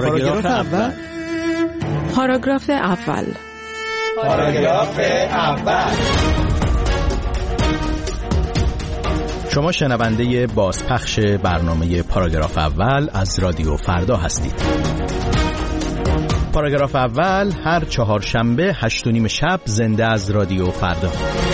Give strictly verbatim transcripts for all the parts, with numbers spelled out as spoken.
پاراگراف اول. پاراگراف اول. پاراگراف اول. شما شنونده بازپخش برنامه پاراگراف اول از رادیو فردا هستید. پاراگراف اول هر چهارشنبه هشت و نیم شب زنده از رادیو فردا.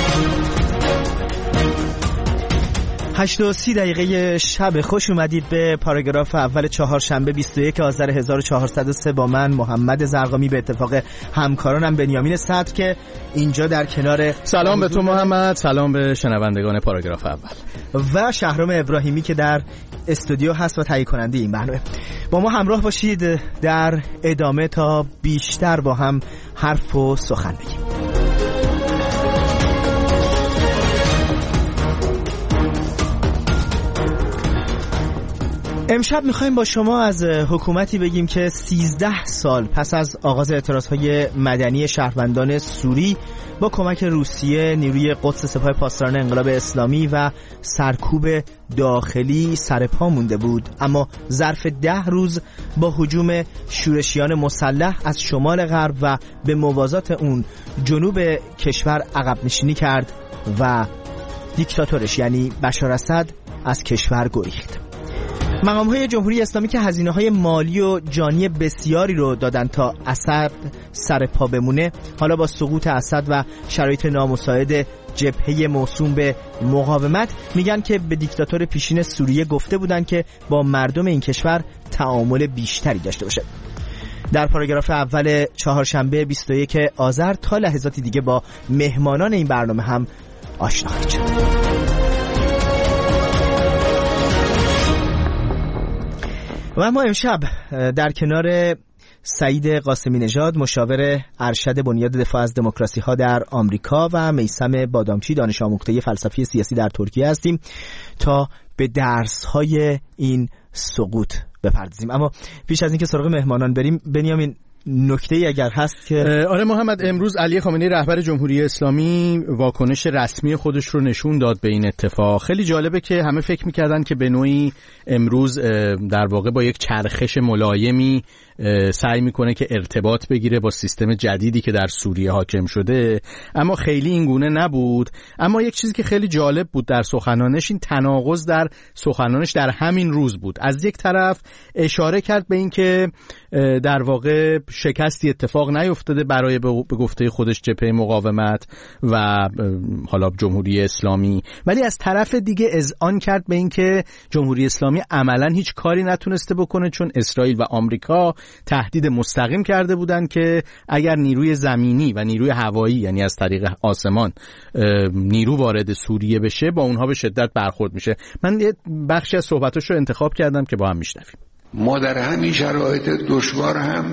هشت و سی دقیقه شب. خوش اومدید به پاراگراف اول چهارشنبه بیست و یک آذر هزار و چهارصد و سه با من محمد زرقامی، به اتفاق همکارانم بنیامین صدر که اینجا در کنار. سلام به تو محمد، سلام به شنوندگان پاراگراف اول و شهرام ابراهیمی که در استودیو هست و تهیه کننده این برنامه. با ما همراه باشید در ادامه تا بیشتر با هم حرف و سخن بگیم. امشب میخوایم با شما از حکومتی بگیم که سیزده سال پس از آغاز اعتراضهای مدنی شهروندان سوری با کمک روسیه، نیروی قدس سپاه پاسداران انقلاب اسلامی و سرکوب داخلی سر پا مونده بود، اما ظرف ده روز با هجوم شورشیان مسلح از شمال غرب و به موازات اون جنوب کشور عقب نشینی کرد و دیکتاتورش یعنی بشار اسد از کشور گریخت. مقام‌های جمهوری اسلامی که هزینه‌های مالی و جانی بسیاری رو دادن تا اسد سر پا بمونه، حالا با سقوط اسد و شرایط نامساعد جبهه موسوم به مقاومت میگن که به دیکتاتور پیشین سوریه گفته بودن که با مردم این کشور تعامل بیشتری داشته باشه. در پاراگراف اول چهارشنبه بیست و یک آذر تا لحظاتی دیگه با مهمانان این برنامه هم آشنا خواهید شد. و اما امشب در کنار سعید قاسمی نژاد، مشاور ارشد بنیاد دفاع از دموکراسی ها در آمریکا، و میثم بادامچی، دانش آموخته فلسفی سیاسی در ترکیه هستیم تا به درس های این سقوط بپردازیم. اما پیش از اینکه سراغ مهمانان بریم، بنیامین، نکته‌ای اگر هست که آره محمد، امروز علی خامنه‌ای رهبر جمهوری اسلامی واکنش رسمی خودش رو نشون داد به این اتفاق. خیلی جالبه که همه فکر می‌کردن که به نوعی امروز در واقع با یک چرخش ملایمی سعی میکنه که ارتباط بگیره با سیستم جدیدی که در سوریه حاکم شده، اما خیلی این گونه نبود. اما یک چیزی که خیلی جالب بود در سخنانش، این تناقض در سخنانش در همین روز بود. از یک طرف اشاره کرد به این که در واقع شکستی اتفاق نیفتاده برای به گفته خودش جبهه مقاومت و حالا جمهوری اسلامی، ولی از طرف دیگه اذعان کرد به این که جمهوری اسلامی عملاً هیچ کاری نتونسته بکنه، چون اسرائیل و آمریکا تهدید مستقیم کرده بودند که اگر نیروی زمینی و نیروی هوایی، یعنی از طریق آسمان، نیرو وارد سوریه بشه با اونها به شدت برخورد میشه. من یه بخشی از صحبتاشو انتخاب کردم که با هم میشنویم. ما در همین شرایط دشوار هم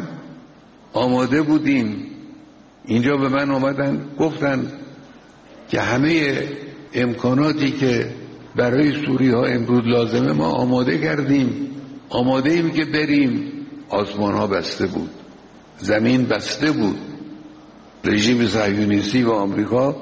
آماده بودیم. اینجا به من آمدن گفتن که همه امکاناتی که برای سوریه ها امروز لازمه ما آماده کردیم، آماده ایم که بریم. آسمان ها بسته بود، زمین بسته بود. رژیم صهیونیستی و آمریکا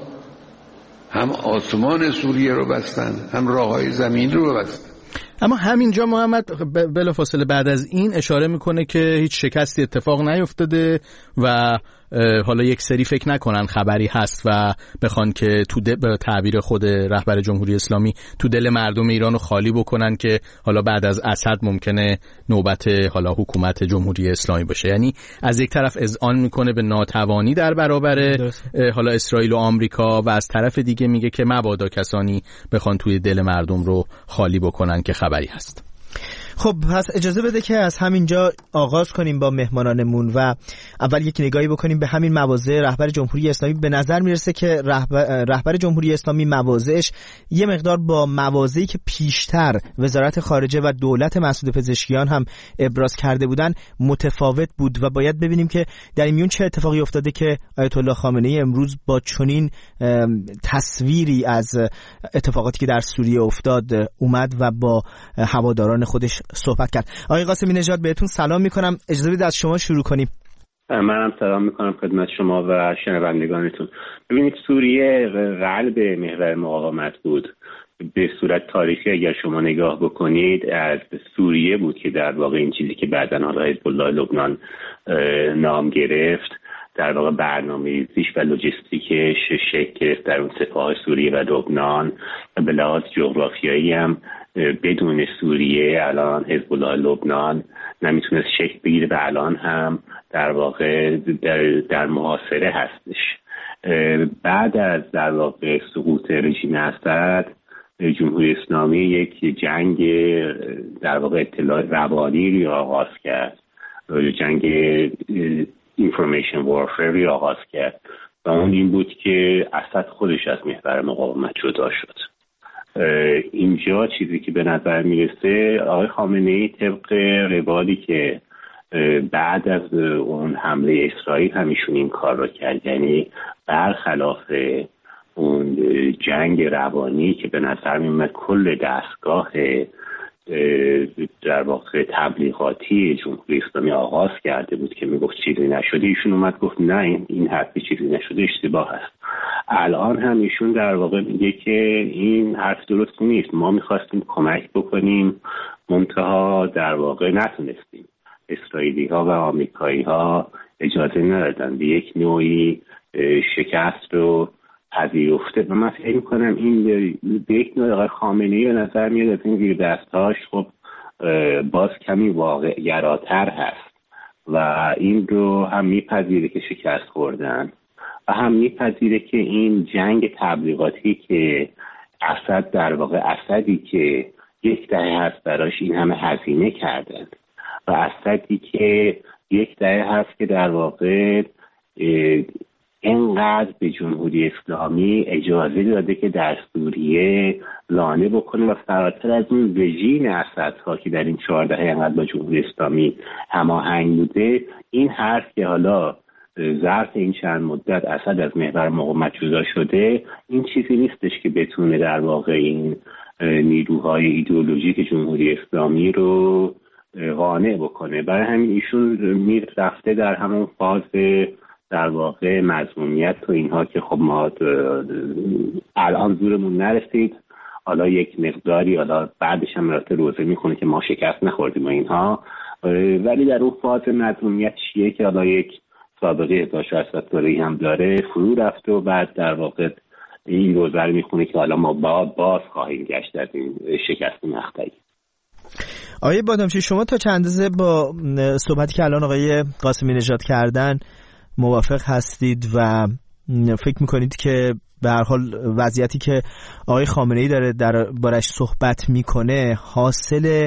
هم آسمان سوریه رو بستن، هم راههای زمین رو بستن. اما همینجا محمد بلافاصله بعد از این اشاره میکنه که هیچ شکستی اتفاق نیفتاده و حالا یک سری فکر نکنن خبری هست و بخوان که تو به تعبیر خود رهبر جمهوری اسلامی تو دل مردم ایرانو خالی بکنن که حالا بعد از اسد ممکنه نوبت حالا حکومت جمهوری اسلامی باشه. یعنی از یک طرف اذعان میکنه به ناتوانی در برابر حالا اسرائیل و آمریکا و از طرف دیگه میگه که مبادا کسانی بخوان توی دل مردم رو خالی بکنن که خبری هست. خب پس اجازه بده که از همینجا آغاز کنیم با مهمانانمون و اول یک نگاهی بکنیم به همین مواضع رهبر جمهوری اسلامی. به نظر میرسه که رهبر, رهبر جمهوری اسلامی مواضعش یه مقدار با مواضعی که پیشتر وزارت خارجه و دولت مسعود پزشکیان هم ابراز کرده بودن متفاوت بود و باید ببینیم که در این میون چه اتفاقی افتاده که آیت الله خامنه‌ای امروز با چنین تصویری از اتفاقاتی که در سوریه افتاد اومد و با هواداران خودش صحبت کرد. آقای قاسمی نژاد بهتون سلام میکنم. اجازه بدید از شما شروع کنیم. منم سلام میکنم خدمت شما و شنوندگانتون. ببینید سوریه قلب محور مقاومت بود به صورت تاریخی اگر شما نگاه بکنید از سوریه بود که در واقع این چیزی که بعداً حالا حزب الله لبنان نام گرفت در واقع برنامه‌ریزیش و لوجستیکش شکل گرفت در اون سپاه سوریه و لبنان. به لحاظ جغرافیایی هم بدون سوریه الان حزب الله لبنان نمیتونست شکل بگیره و الان هم در واقع در, در محاصره هستش. بعد از در واقع سقوط رژیم اسد جمهوری اسلامی یک جنگ در واقع اطلاع روانی رو آغاز کرد، جنگ اینفورمیشن وارفر رو آغاز کرد و اون این بود که اسد خودش از محور مقاومت جدا شد. اینجا چیزی که به نظر میرسه آقای خامنه‌ای طبق روالی که بعد از اون حمله اسرائیل همیشون این کار رو کرد، یعنی برخلاف اون جنگ روانی که به نظر میومد کل دستگاه در واقع تبلیغاتی جمهوری اسلامی آغاز کرده بود که میگفت چیزی نشده، ایشون اومد گفت نه این این حرفی چیزی نشده اشتباه است. الان هم ایشون در واقع میگه که این حرف درست نیست، ما میخواستیم کمک بکنیم منتها در واقع نتونستیم. اسرائیلی ها و آمریکایی ها اجازه ندادن، به یک نوعی شکست رو پذیرفته و من فکر میکنم این به یک نوع آقای خامنه‌ای به نظر میاد از این زیر دستاش خب باز کمی واقع گراتر هست و این رو هم میپذیره که شکست خوردن و هم میپذیره که این جنگ تبلیغاتی که اسد در واقع اسدی که یک دهه هست براش این همه هزینه کردن و اسدی که یک دهه هست که در واقع اینقدر به جمهوری اسلامی اجازه داده که در سوریه لانه بکنه و فراتر از اون رژیم اسدها که در این چهار دهه اینقدر با جمهوری اسلامی هماهنگ بوده، این حرف که حالا ظرف این چند مدت اسد از محور مقاومت جدا شده این چیزی نیستش که بتونه در واقع این نیروهای ایدئولوژیک جمهوری اسلامی رو قانع بکنه. برای همین ایشون میر رفته در همون فاز در واقع مظلومیت و اینها که خب ما الان زورمون نرسید، حالا یک مقداری حالا بعدش هم رفته روزه میخونه که ما شکست نخوردیم و اینها، ولی در اون فاز مظلومیت چیه که حالا یک سابقه هزار و ششصد ساله‌ای هم داره فرو رفته و بعد در واقع این روزه رو میخونه که حالا ما با باز خواهیم گشت از این شکست مقطعی. آقای بادامچی شما تا چند اندازه با صحبتی که الان آقای قاسمی نژاد کردن موافق هستید و فکر میکنید که به هر حال وضعیتی که آقای خامنه‌ای داره در بارش صحبت میکنه حاصل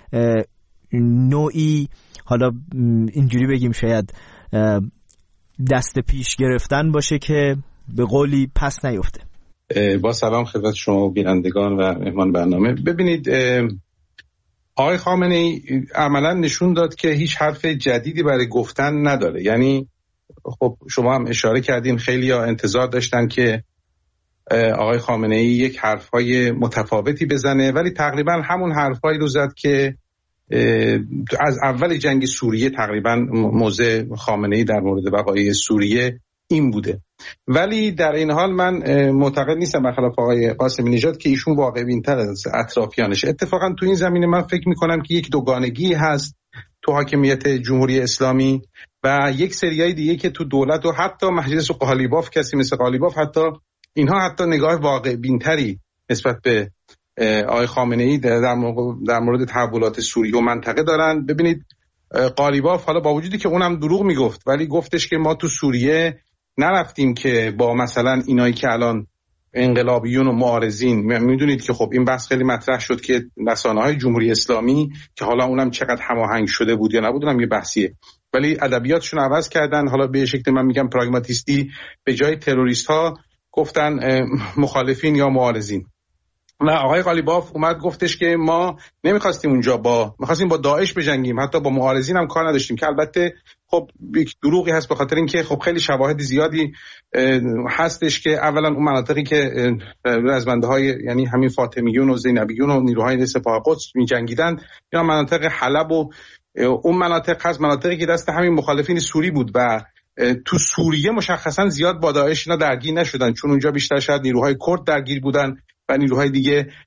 نوعی حالا اینجوری بگیم شاید دست پیش گرفتن باشه که به قولی پس نیفته؟ با سلام خدمت شما بینندگان و مهمان برنامه. ببینید آقای خامنه‌ای عملا نشون داد که هیچ حرف جدیدی برای گفتن نداره. یعنی خب شما هم اشاره کردین خیلی ها انتظار داشتن که آقای خامنه‌ای یک حرفهای متفاوتی بزنه، ولی تقریبا همون حرفهایی رو زد که از اول جنگ سوریه تقریبا موضع خامنه‌ای در مورد بقای سوریه این بوده. ولی در این حال من معتقد نیستم برخلاف آقای قاسمی نژاد که ایشون واقع بین‌تر از اطرافیانش. اتفاقا تو این زمینه من فکر می‌کنم که یک دوگانگی هست تو حاکمیت جمهوری اسلامی و یک سریای دیگه که تو دولت و حتی مجلس قالیباف کسی مثل قالیباف حتی اینها حتی نگاه واقع بین‌تری نسبت به آقای خامنه‌ای در مورد تحولات سوریه و منطقه دارن. ببینید قالیباف حالا با وجودی که اونم دروغ میگفت ولی گفتش که ما تو سوریه نرفتیم که با مثلا اینایی که الان انقلابیون و معارضین، میدونید که خب این بحث خیلی مطرح شد که رسانه‌های جمهوری اسلامی که حالا اونم چقدر هماهنگ شده بود یا نبود اونم یه بحثیه، ولی ادبیاتشون عوض کردن، حالا به شکل من میگم پراگماتیستی به جای تروریست ها گفتن مخالفین یا معارضین. و آقای قالیباف اومد گفتش که ما نمیخواستیم اونجا با میخواستیم با داعش بجنگیم، حتی با معارضین هم کار نداشتیم، که البته خب یک دروغی هست به خاطر اینکه خب خیلی شواهد زیادی هستش که اولا اون مناطقی که رزمنده های یعنی همین فاطمیون و زینبیون و نیروهای سپاه قدس میجنگیدن یا مناطق حلب و اون مناطق هست مناطقی که دست همین مخالفین سوری بود و تو سوریه مشخصا زیاد با داعش اینا درگیر نشدن چون اونجا بیشتر شاید نیروهای کرد درگیر بودن و نیروهای دیگه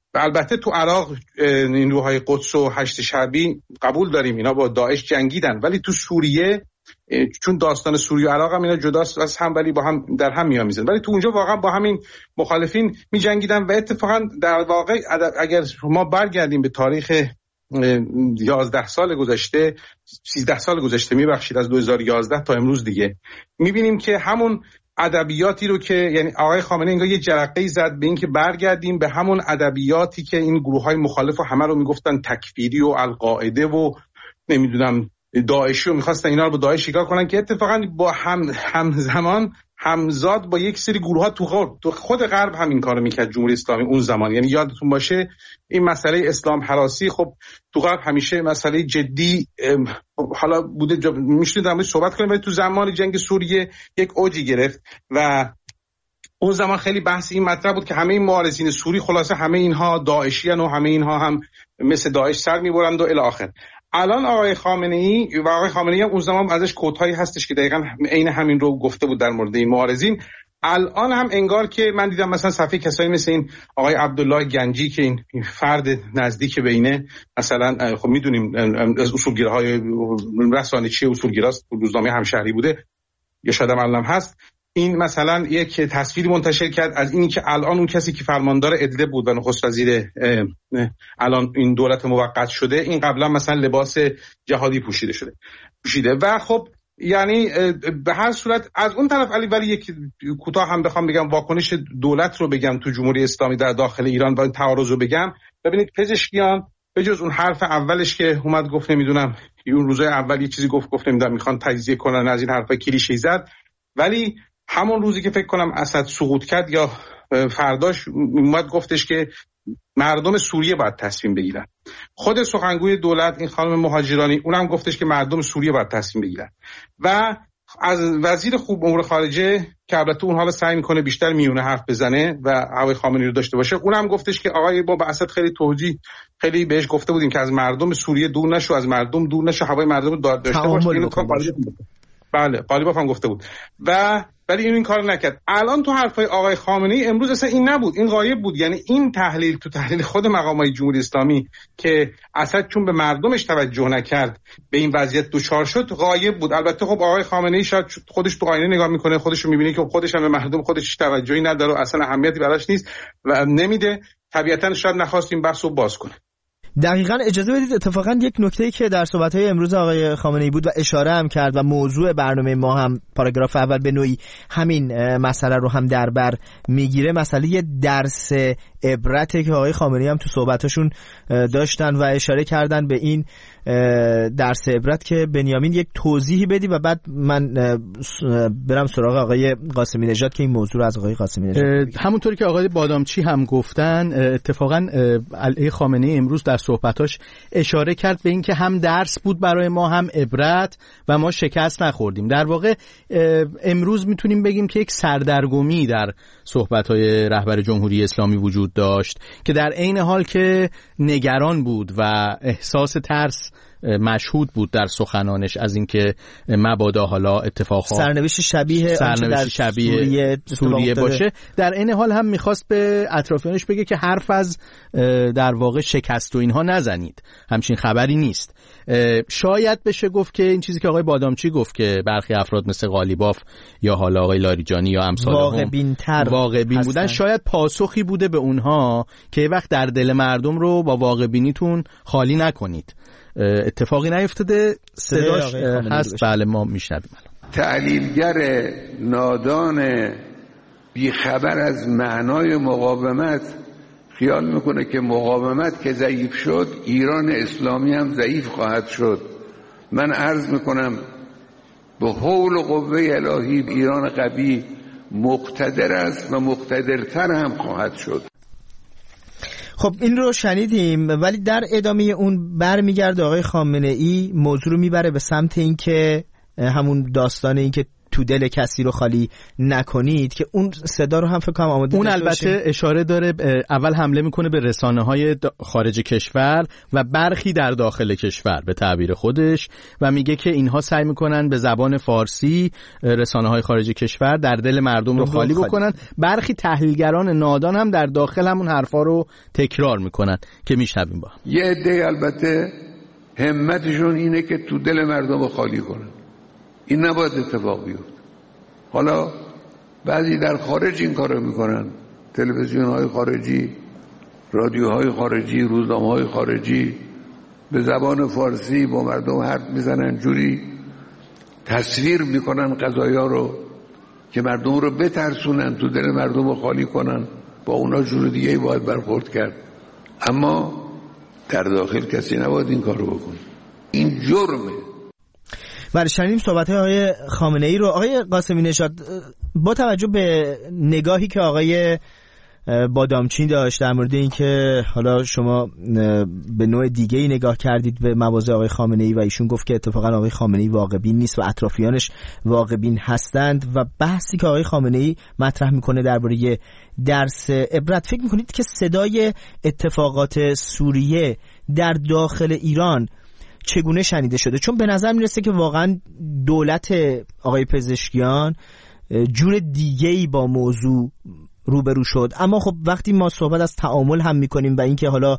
البته تو عراق نیروهای قدس و هشت شعبی قبول داریم اینا با داعش جنگیدن، ولی تو سوریه چون داستان سوریه و عراق هم اینا جداست از هم ولی با هم در هم میامیزن، ولی تو اونجا واقعا با همین مخالفین میجنگیدن و اتفاقا در واقع اگر ما برگردیم به تاریخ یازده سال گذشته سیزده سال گذشته میبخشید از دو هزار و یازده تا امروز دیگه میبینیم که همون ادبیاتی رو که یعنی آقای خامنه‌ای انگار یه جرقه‌ای زد به این که برگردیم به همون ادبیاتی که این گروه‌های مخالف و همه رو میگفتن تکفیری و القاعده و نمیدونم داعشی و میخواستن اینا رو با داعش شکار کنن که اتفاقا با هم همزمان همزاد با یک سری گروه‌ها تو خود تو خود غرب همین کارو میکرد جمهوری اسلامی اون زمان. یعنی یادتون باشه این مسئله اسلام هراسی خب تو غرب همیشه مسئله جدی حالا بوده، میشونید در موردش صحبت کنیم، ولی تو زمان جنگ سوریه یک اوجی گرفت و اون زمان خیلی بحث این مطرح بود که همه این معارضین سوری خلاصه همه اینها داعشیان و همه اینها هم مثل داعش سر میبرند و الی آخر. الان آقای خامنه‌ای و آقای خامنه‌ای هم اون زمان ازش کوتاهی هستش که دقیقاً عین همین رو گفته بود در مورد این معارضین. الان هم انگار که من دیدم مثلا صفحه کسایی مثل این آقای عبدالله گنجی که این فرد نزدیک به اینه، مثلا خب میدونیم از اصولگراهای رسانه‌ای اصولگراست، روزنامه همشهری بوده یا شاید هم الان هست، این مثلا یک تصویری منتشر کرد از اینی که الان اون کسی که فرماندار ادلب بود و نخست وزیر الان این دولت موقت شده این قبلا مثلا لباس جهادی پوشیده شده پوشیده و خب یعنی به هر صورت از اون طرف علی ولی یک کوتاه هم بخوام بگم واکنش دولت رو بگم تو جمهوری اسلامی در داخل ایران و این تعارض رو بگم، ببینید پزشکیان به جز اون حرف اولش که اومد گفت نمیدونم اون روزای اول یه چیزی گفت گفت نمیدونم میخوان تجزیه کنن از این حرفا کلیشه‌ای زد، ولی همون روزی که فکر کنم اسد سقوط کرد یا فرداش اومد گفتش که مردم سوریه باید تصمیم بگیرن. خود سخنگوی دولت این خانم مهاجرانی اونم گفتش که مردم سوریه باید تصمیم بگیرن و از وزیر خوب امور خارجه که البته اون حالا سعی میکنه بیشتر میونه حرف بزنه و آقای خامنه‌ای رو داشته باشه، اونم گفتش که آقای با اسد خیلی توجیه خیلی بهش گفته بودیم که از مردم سوریه دور نشو، از مردم دور نشو، هوای مردم رو داشته باشه. بله قالیباف هم گفته بود و ولی این این کار نکرد. الان تو حرفای آقای خامنه‌ای امروز اصلا این نبود، این غایب بود. یعنی این تحلیل تو تحلیل خود مقامات جمهوری اسلامی که اسد چون به مردمش توجه نکرد به این وضعیت دچار شد غایب بود. البته خب آقای خامنه‌ای شاید خودش تو آینه نگاه میکنه، خودش رو میبینه که خودش هم به مردم خودش توجهی نداره و اصلا اهمیتی براش نیست و نمیده، طبیعتا شاید نخواست این بحث رو باز کنه. دقیقاً اجازه بدید اتفاقاً یک نکته‌ای که در صحبت‌های امروز آقای خامنه‌ای بود و اشاره هم کرد و موضوع برنامه ما هم پاراگراف اول به نوعی همین مسئله رو هم در بر میگیره، مسئله درس عبرته که آقای خامنه‌ای هم تو صحبتاشون داشتن و اشاره کردن به این درس عبرت که بنیامین یک توضیحی بدی و بعد من برم سراغ آقای قاسمی نژاد که این موضوع رو از آقای قاسمی نژاد همونطوری که آقای بادامچی هم گفتن اتفاقا علی خامنه‌ای امروز در صحبتاش اشاره کرد به این که هم درس بود برای ما هم عبرت و ما شکست نخوردیم. در واقع امروز میتونیم بگیم که یک سردرگمی در صحبت‌های رهبر جمهوری اسلامی وجود داشت که در عین حال که نگران بود و احساس ترس مشهود بود در سخنانش از اینکه مبادا حالا اتفاقات سرنوشت شبیه سرنوشت شبیه سوریه, سوریه باشه، در این حال هم میخواست به اطرافیانش بگه که حرف از در واقع شکست و اینها نزنید، همچین خبری نیست. شاید بشه گفت که این چیزی که آقای بادامچی گفت که برخی افراد مثل قالیباف یا حالا آقای لاریجانی یا امثال واقع بین‌تر واقع بین بودن شاید پاسخی بوده به اونها که یه وقت در دل مردم رو با واقع بینیتون خالی نکنید. اتفاقی نیفتاده، صداش هست، بله ما میشنویم. تحلیلگر نادان بیخبر از معنای مقاومت خیال میکنه که مقاومت که ضعیف شد ایران اسلامی هم ضعیف خواهد شد. من عرض میکنم به حول و قوه الهی ایران قوی مقتدر است و مقتدرتر هم خواهد شد. خب این رو شنیدیم، ولی در ادامه اون برمیگرده آقای خامنه‌ای موضوع رو میبره به سمت این که همون داستان این که تو دل کسی رو خالی نکنید که اون صدا رو هم فکر کنم آماده اون داشته البته باشیم. اشاره داره اول حمله میکنه به رسانه‌های خارج کشور و برخی در داخل کشور به تعبیر خودش و میگه که اینها سعی میکنن به زبان فارسی رسانه‌های خارج کشور در دل مردم رو خالی بکنن. برخی تحلیلگران نادان هم در داخل همون حرفا رو تکرار میکنن که میشنویم با یه عده البته همتشون اینه که تو دل مردم رو خالی کنن. این نباید اتفاق بیفته. حالا بعضی در خارج این کارو میکنن، تلویزیون‌های خارجی، رادیوهای خارجی، روزنامه‌های خارجی به زبان فارسی با مردم حرف میزنن، جوری تصویر میکنن قضایا رو که مردم رو بترسونن، تو دل مردم رو خالی کنن. با اونا جور دیگه ای باید برخورد کرد، اما در داخل کسی نباید این کارو بکنه. این جرمه. برای شنیدیم صحبت های خامنه ای رو. آقای قاسمی نژاد، با توجه به نگاهی که آقای بادامچین داشت در مورد این که حالا شما به نوع دیگه ای نگاه کردید به مواضع آقای خامنه ای و ایشون گفت که اتفاقا آقای خامنه ای واقع بین نیست و اطرافیانش واقع بین هستند و بحثی که آقای خامنه ای مطرح میکنه درباره درس عبرت، فکر میکنید که صدای اتفاقات سوریه در داخل ایران چگونه شنیده شده؟ چون به نظر میرسه که واقعا دولت آقای پزشکیان جور دیگه‌ای با موضوع روبرو شد. اما خب وقتی ما صحبت از تعامل هم میکنیم و اینکه حالا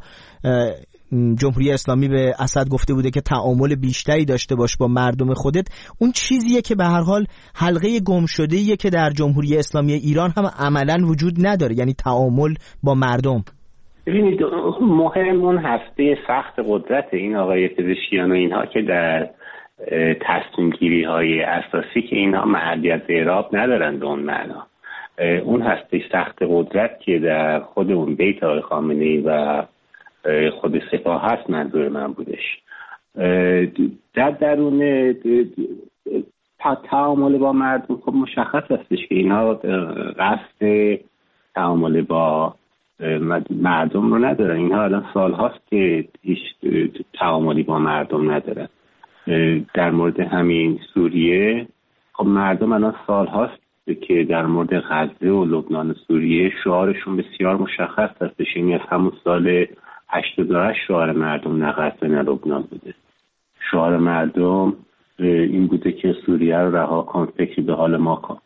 جمهوری اسلامی به اسد گفته بوده که تعامل بیشتری داشته باش با مردم خودت، اون چیزیه که به هر حال حلقه گم شده‌ایه که در جمهوری اسلامی ایران هم عملاً وجود نداره، یعنی تعامل با مردم. ببینید مهم اون هسته سخت قدرت این آقای پزشکیان و اینها که در تصمیم گیری های اساسی که اینها محلیت اعراب ندارن به اون معنا. اون هسته سخت قدرت که در خود اون بیت آقای خامنه ای و خود سپاه هست منظور من بودش. در درون تعامل با مردم خب مشخص هستش که اینها قصد تعامل با مردم رو ندارن. اینها الان سال هاست که هیچ تعاملی با مردم ندارن. در مورد همین سوریه خب مردم الان سال هاست که در مورد غزه و لبنان و سوریه شعارشون بسیار مشخص هستش. این از همون سال هشتاد و هشت شعار مردم نه غزه نه لبنان بوده. شعار مردم این بوده که سوریه رو رها کن، فکری به حال ما کن.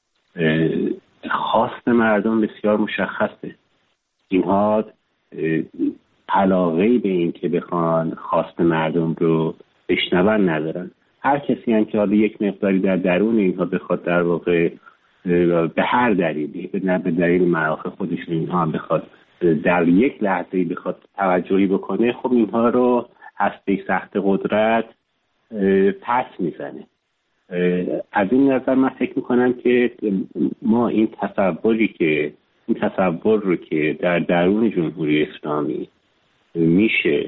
خواست مردم بسیار مشخصه. اینها علاقه‌ای به این که بخوان خواست مردم رو بشنون ندارن. هر کسی هم که حالا یک مقداری در درون اینها بخواد در واقع به هر دلیلی، نه به دلیل منافع خودشون، اینها هم بخواد در یک لحظه‌ای بخواد توجهی بکنه، خب اینها رو هسته سخت قدرت پس میزنه. از این نظر من فکر میکنم که ما این تصوری که این تصور رو که در درون جمهوری اسلامی میشه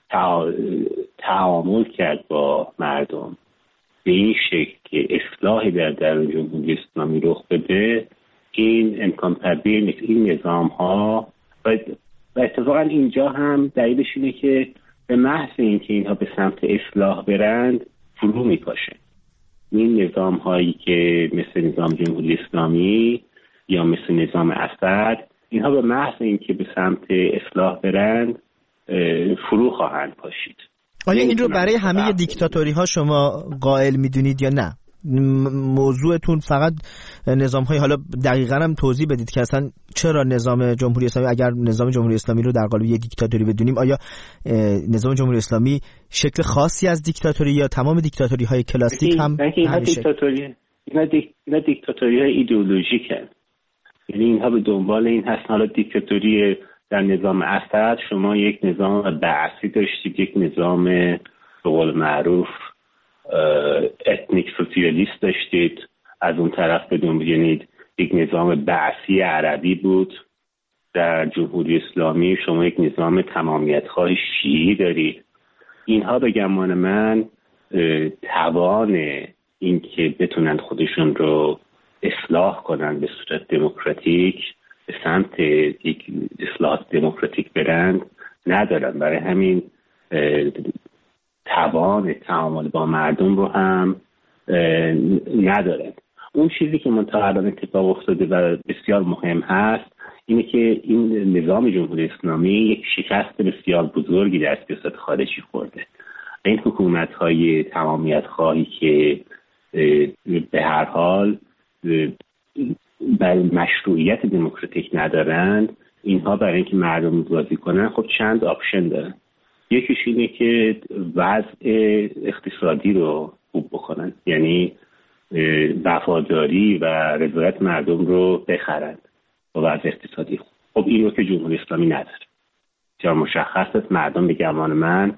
تعامل کرد با مردم به این شکل که اصلاحی در درون جمهوری اسلامی رخ بده، این امکان پذیر نیست. این نظام ها و اتفاقا اینجا هم دلیلش اینه که به محض اینکه اینها به سمت اصلاح برند فرو میپاشه. این نظام هایی که مثل نظام جمهوری اسلامی یا مثل نظام اسد، اینها به محض اینکه به سمت اصلاح برند فرو خواهند پاشید. آیا این رو برای همه دیکتاتوری ها شما قائل میدونید یا نه؟ موضوعتون فقط نظام های، حالا دقیقاً هم توضیح بدید که اصلا چرا نظام جمهوری اسلامی، اگر نظام جمهوری اسلامی رو در قالب یک دیکتاتوری بدونیم، آیا نظام جمهوری اسلامی شکل خاصی از دیکتاتوری یا تمام دیکتاتوری های کلاسیک هم اینها دیکتاتوری اینا, دیک... اینا دیکتاتوری های ایدئولوژیک هستند. یعنی اینها به دنبال این هستن. حالا دیکتاتوری در نظام اسد شما یک نظام بعثی داشتید، یک نظام به قول معروف اتنیک سوسیالیست داشتید. از اون طرف بدون بگید یک نظام بعثی عربی بود. در جمهوری اسلامی شما یک نظام تمامیت خواه شیعی دارید. اینها به گمان من توان این که بتونن خودشون رو اصلاح کنن به صورت دموکراتیک، به سمت یک اصلاح دموکراتیک برند ندارن. برای همین توان تعامل با مردم رو هم ندارن. اون چیزی که منتها الان اتفاق افتاده و بسیار مهم هست اینه که این نظام جمهوری اسلامی یک شکست بسیار بزرگی در سیاست خارجی خورده. این حکومت‌های تمامیت خواهی که به هر حال برای مشروعیت دموکراتیک ندارند، اینها برای اینکه مردم بازی کنن خب چند آپشن دارن. یکیش اینه که وضع اقتصادی رو خوب بکنن، یعنی وفاداری و رضایت مردم رو بخرند با وضع اقتصادی خوب. خب این رو که جمهوری اسلامی نداره. چرا مشخص است مردم به گمان من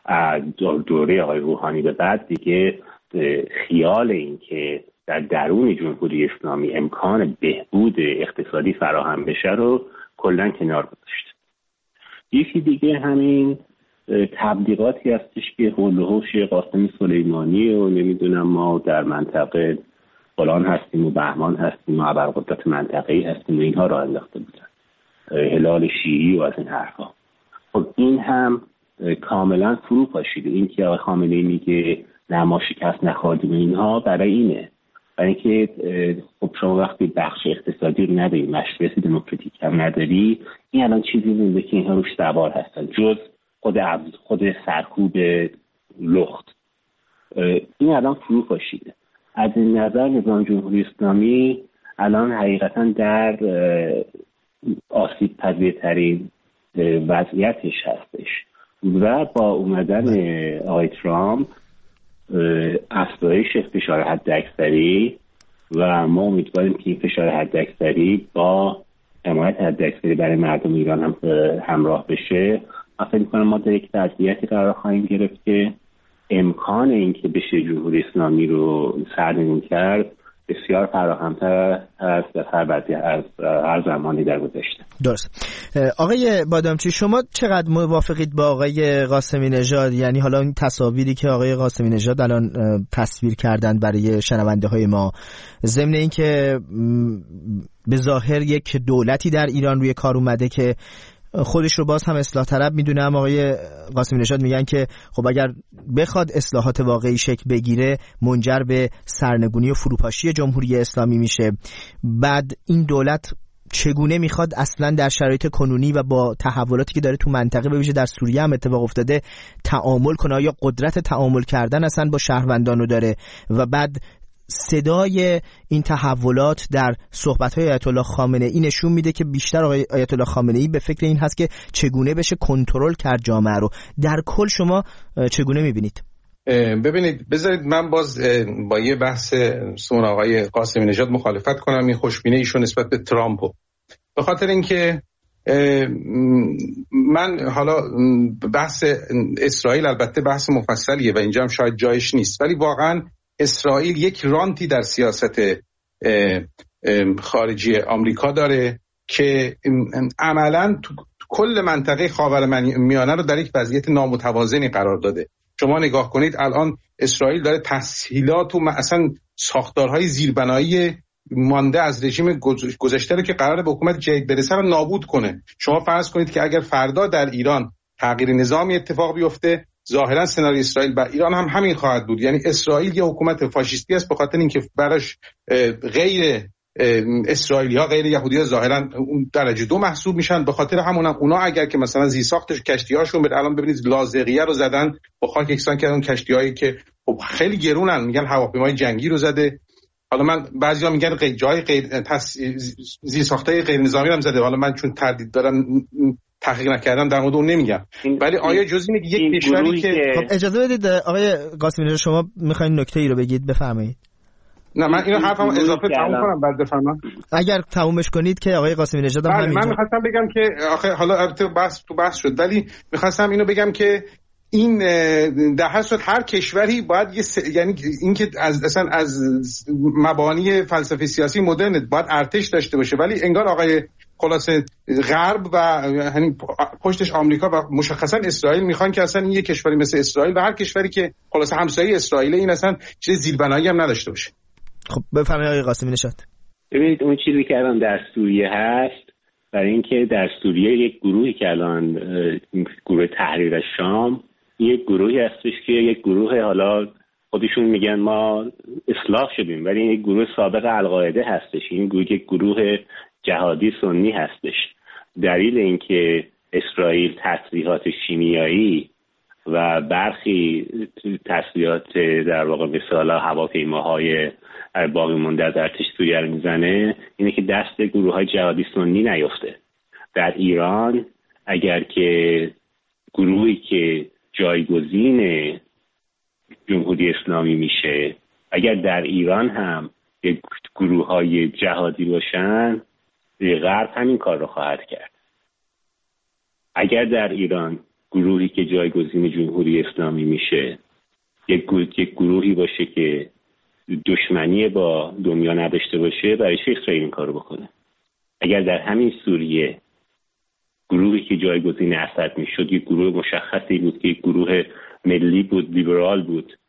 دوره آقای روحانی به بعد دیگه خیال این که در درون جمهوری اسلامی امکان بهبود اقتصادی فراهم بشه رو کلاً کنار گذاشته. یکی دیگه همین تبلیغاتی هستش که حول و حوش قاسم سلیمانی و نمیدونم ما در منطقه فلان هستیم و بهمان هستیم و ابرقدرت منطقه‌ای هستیم و اینها را انداخته بودن، هلال شیعی و از این حرفا. خب این هم کاملا فرو پاشیده. این که آقای خامنه‌ای میگه نه ما شکست نخوردیم اینها برای اینه، برای اینکه خب شما وقتی بخش اقتصادی رو نداری، مشروعیت دموکراتیک هم نداری، این الان چیزی نیست که اینها روش سوار هستن جز خود عبد خود سرکوب لخت. این الان فرو پاشیده. از این نظر نظام جمهوری اسلامی الان حقیقتا در آسیب پذیرترین وضعیتش هستش و با اومدن آقای ترامپ افزایش فشار حداکثری و ما امیدواریم که این فشار حداکثری با حمایت حداکثری برای مردم ایران هم همراه بشه. من فکر می‌کنم ما در یک وضعیتی قرار خواهیم گرفت که امکان اینکه بشه جمهوری اسلامی رو سرنگون کرد بسیار فراهم‌تر است در هر بعدی از هر زمانی در گذشته. درست. آقای بادامچی شما چقدر موافقید با آقای قاسمی نژاد؟ یعنی حالا این تصاویری که آقای قاسمی نژاد الان تصویر کردن برای شنونده های ما، ضمن این که به ظاهر یک دولتی در ایران روی کار اومده که خودش رو باز هم اصلاح طلب میدونه، اما آقای قاسمی نژاد میگن که خب اگر بخواد اصلاحات واقعی شکل بگیره منجر به سرنگونی و فروپاشی جمهوری اسلامی میشه. بعد این دولت چگونه میخواد اصلا در شرایط کنونی و با تحولاتی که داره تو منطقه به ویژه در سوریه هم اتفاق افتاده تعامل کنه؟ یا قدرت تعامل کردن اصلا با شهروندانو داره؟ و بعد صدای این تحولات در صحبت‌های آیت الله خامنه‌ای نشون میده که بیشتر آقای آیت الله خامنه‌ای به فکر این هست که چگونه بشه کنترل کرد جامعه رو. در کل شما چگونه میبینید؟ ببینید، بذارید من باز با یه بحث سون آقای قاسمی نژاد مخالفت کنم. این خوشبینی ایشون نسبت به ترامپ، به خاطر اینکه من حالا بحث اسرائیل البته بحث مفصلیه و اینجا هم شاید جایش نیست، ولی واقعا اسرائیل یک رانتی در سیاست خارجی آمریکا داره که عملاً تو کل منطقه خاورمیانه رو در یک وضعیت نامتوازنی قرار داده. شما نگاه کنید الان اسرائیل داره تسهیلات و اصلا ساختارهای زیربنایی مانده از رژیم گذشته رو که قراره به حکومت جدید برسه رو نابود کنه. شما فرض کنید که اگر فردا در ایران تغییر نظامی اتفاق بیفته، ظاهرا سناریوی اسرائیل با ایران هم همین خواهد بود. یعنی اسرائیل یه حکومت فاشیستی است به خاطر اینکه براش غیر اسرائیلی‌ها غیر یهودی‌ها ظاهرا اون درجه دو محسوب میشن. به خاطر همونم اونا اگر که مثلا زیرساختش کشتی‌هاشون بر الان ببینید لاذقیه رو زدن با خاک یکسان کردن، کشتی‌هایی که خب خیلی گرونن، میگن هواپیمای جنگی رو زده. حالا من بعضیا میگن غیر جای غیر تس... زیرساختای غیر نظامی هم زده. حالا من چون تردید دارم تحقیق نکردم در مورد اون نمیگم، ولی آیا جزئی میگه یک کشوری که خب اجازه بدید آقای قاسمی نژاد شما میخواین نکته ای رو بگید، بفرمایید. نه من اینو حرفم اضافه تموم کنم بعد بفرمایید. اگر تمومش کنید که آقای قاسمی نژاد هم همینجا. من می‌خواستم بگم که آخه حالا البته بحث تو بحث شد، ولی می‌خواستم اینو بگم که این در هر صورت هر کشوری باید یه س... یعنی اینکه از اصلا از مبانی فلسفه سیاسی مدرن باید ارتش داشته باشه، ولی انگار آقای خلاصه غرب و همین پشتش آمریکا و مشخصا اسرائیل میخوان که اصلا این یه کشوری مثل اسرائیل و هر کشوری که خلاصه همسایه اسرائیل این اصلا چیز زیربنایی هم نداشته باشه. خب بفرمایید آقای قاسمی نژاد. ببینید اون چیزی که الان در سوریه هست، برای اینکه در سوریه یک گروهی که الان گروه تحریر شام یک گروهی هستش که یک گروه حالا خودشون میگن ما اصلاح شدیم، ولی این گروه سابق القاعده هستش. این گروه یک گروه جهادی سنی هستش. دلیل اینکه اسرائیل تسلیحات شیمیایی و برخی تسلیحات در واقع مثل هواپیماهای باقی مونده از ارتش سوریه رو میزنه اینه که دست گروه های جهادی سنی نیفته. در ایران اگر که گروهی که جایگزین جمهوری اسلامی میشه، اگر در ایران هم گروه های جهادی باشن، غرب همین کار رو خواهد کرد. اگر در ایران گروهی که جایگزین جمهوری اسلامی میشه یک گروه، یک گروهی باشه که دشمنی با دنیا نداشته باشه، برای چه اسرائیل این کارو بکنه؟ اگر در همین سوریه گروهی که جایگزین اسد میشد یک گروه مشخصی بود که یک گروه ملی بود، لیبرال بود،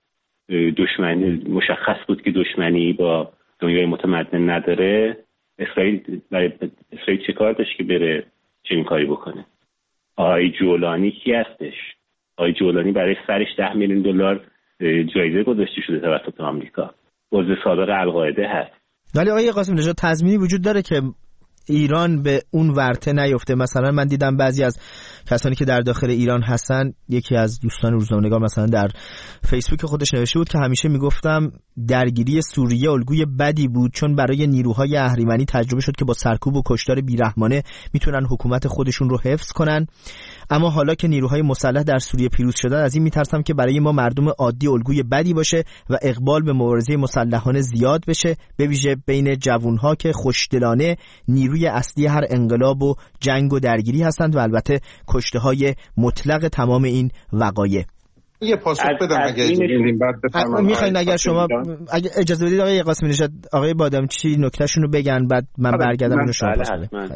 دشمنی مشخص بود که دشمنی با دنیای متمدن نداره، اسرائیل برای اسرائیل چه کار داشت که بره چنین کاری بکنه؟ آقای جولانی کی هستش؟ آقای جولانی برای سرش ده میلیون دلار جایزه گذاشته شده توسط آمریکا. عضو سابق القاعده هست. ولی آقای قاسم نژاد تضمینی وجود داره که ایران به اون ورطه نیفته؟ مثلا من دیدم بعضی از کسانی که در داخل ایران هستن، یکی از دوستان روزنامه‌نگار مثلا در فیسبوک خودش نوشته بود که همیشه میگفتم درگیری سوریه الگوی بدی بود، چون برای نیروهای اهریمنی تجربه شد که با سرکوب و کشتار بیرحمانه میتونن حکومت خودشون رو حفظ کنن، اما حالا که نیروهای مسلح در سوریه پیروز شدن، از این میترسم که برای ما مردم عادی الگوی بدی باشه و اقبال به مبارزه مسلحانه زیاد بشه، به ویژه بین جوانها که خوشدلانه نیروی اصلی هر انقلاب و جنگ و درگیری هستند و البته کشته های مطلق تمام این وقایع. یه پاسخ بدم اگه اجازه بدید بعد بفرمایید. میخواین اگر شما اگه اجازه بدید آقای قاسمی نژاد، آقای بادامچی نکتهشون رو بگن، بعد من برگردم اینو شما پاس بدم.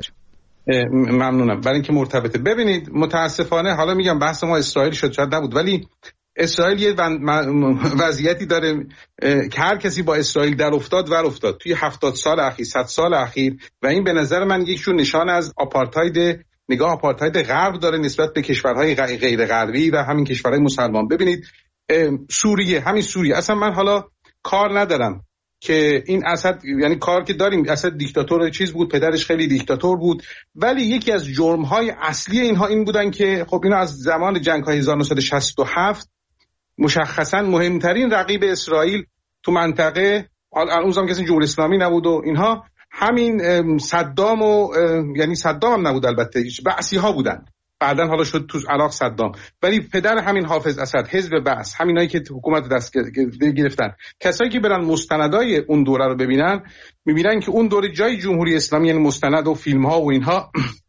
ممنونم. برای اینکه مرتبطه. ببینید متاسفانه حالا میگم بحث ما اسرائیل شد شاید نبود، ولی اسرائیل یه وضعیتی داره که هر کسی با اسرائیل در افتاد ور افتاد توی هفتاد سال اخیر، صد سال اخیر، و این به نظر من یک جور نشان از آپارتاید، نگاه آپارتاید غرب داره نسبت به کشورهای غیر غربی و همین کشورهای مسلمان. ببینید سوریه، همین سوریه، اصلا من حالا کار ندارم که این اسد، یعنی کار که داریم، اسد دیکتاتور چیز بود، پدرش خیلی دیکتاتور بود، ولی یکی از جرم‌های اصلی اینها این بودن که خب اینا از زمان جنگ‌های هزار و نهصد و شصت و هفت مشخصاً مهمترین رقیب اسرائیل تو منطقه، اون زمان کسی جمهوری اسلامی نبود و اینها، همین صدام و یعنی صدام هم نبود البته، بعثی‌ها بودن، بعدن حالا شد تو عراق صدام، ولی پدر همین حافظ اسد، حزب بعث، همینایی که حکومت دست گرفتن، کسایی که برن مستندای اون دوره رو ببینن میبینن که اون دوره جای جمهوری اسلامی، یعنی مستند و فیلم ها و اینها،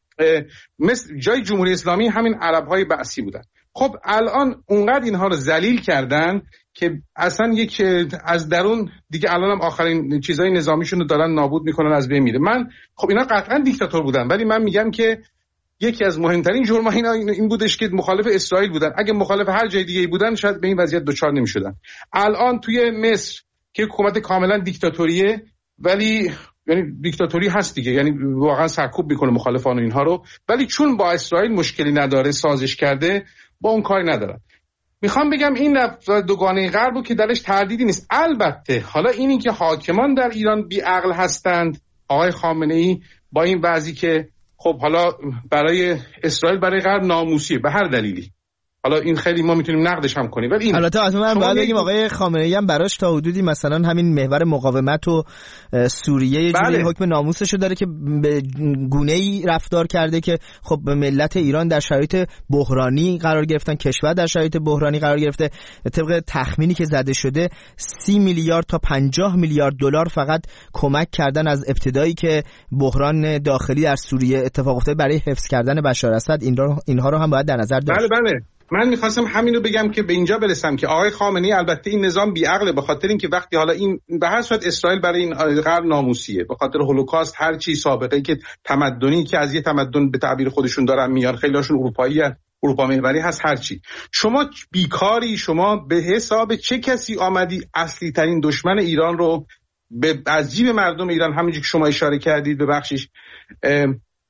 مثل جای جمهوری اسلامی همین عرب های بعثی بودن. خب الان اونقدر اینها رو ذلیل کردن که اصلا یک از درون دیگه الان هم آخرین چیزای نظامیشون رو دارن نابود میکنن، از بین میره. من خب اینا قطعا دیکتاتور بودن، ولی من میگم که یکی از مهمترین جرم‌ها اینا این بودش که مخالف اسرائیل بودن. اگه مخالف هر جای دیگه‌ای بودن شاید به این وضعیت دچار نمی‌شدن. الان توی مصر که حکومت کاملا دیکتاتوریه، ولی یعنی دیکتاتوری هست دیگه، یعنی واقعا سرکوب میکنه مخالفان اینها رو، ولی چون با اسرائیل مشکلی نداره، سازش کرده، با اون کاری نداره. میخوام بگم این دوگانه غرب که درش تردیدی نیست. البته حالا اینی که حاکمان در ایران بی‌عقل هستند، آقای خامنه‌ای با این وضعی که خب حالا برای اسرائیل، برای غرب ناموسیه به هر دلیلی، حالا این خیلی ما میتونیم نقدش هم کنیم، ولی البته از من باید بگیم آقای خامنه‌ای هم براش تا حدودی مثلا همین محور مقاومت و سوریه یه جوری بله. حکم ناموسشو داره که به گونه‌ای رفتار کرده که خب ملت ایران در شرایط بحرانی قرار گرفتن، کشور در شرایط بحرانی قرار گرفته. طبق تخمینی که زده شده سی میلیارد تا پنجاه میلیارد دلار فقط کمک کردن از ابتدایی که بحران داخلی در سوریه اتفاق افتاد برای حفظ کردن بشار اسد. این رو اینها رو هم باید در نظر داشت. بله بله من میخواستم همین رو بگم که به اینجا برسم که آقای خامنه‌ای البته این نظام بی‌عقله، به خاطر اینکه وقتی حالا این به هر صورت اسرائیل برای این غرب ناموسیه، به خاطر هولوکاست، هر چی سابقه‌ای که تمدنی که از یه تمدن به تعبیر خودشون دارن میان، خیلی‌هاشون اروپایی هستن، اروپا محوری هست، هر چی. شما بیکاری، شما به حساب چه کسی آمدی اصلی ترین دشمن ایران رو به از جیب مردم ایران، همونجوری که شما اشاره کردید ببخشید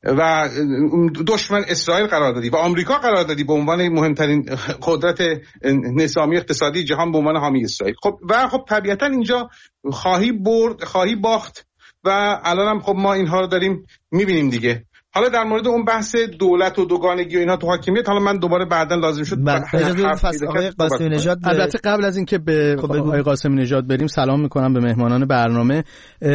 و دشمن اسرائیل قرار دادی و آمریکا قرار دادی به عنوان مهمترین قدرت نظامی اقتصادی جهان به عنوان حامی اسرائیل. خب و خب طبیعتا اینجا خواهی برد خواهی باخت و الانم خب ما اینها رو داریم میبینیم دیگه. حالا در مورد اون بحث دولت و دوگانگی و اینا تو حاکمیت، حالا من دوباره بعداً لازم شد آقای قاسمی نژاد. البته قبل از اینکه به خب آقای قاسمی نژاد بریم سلام میکنم به مهمانان برنامه.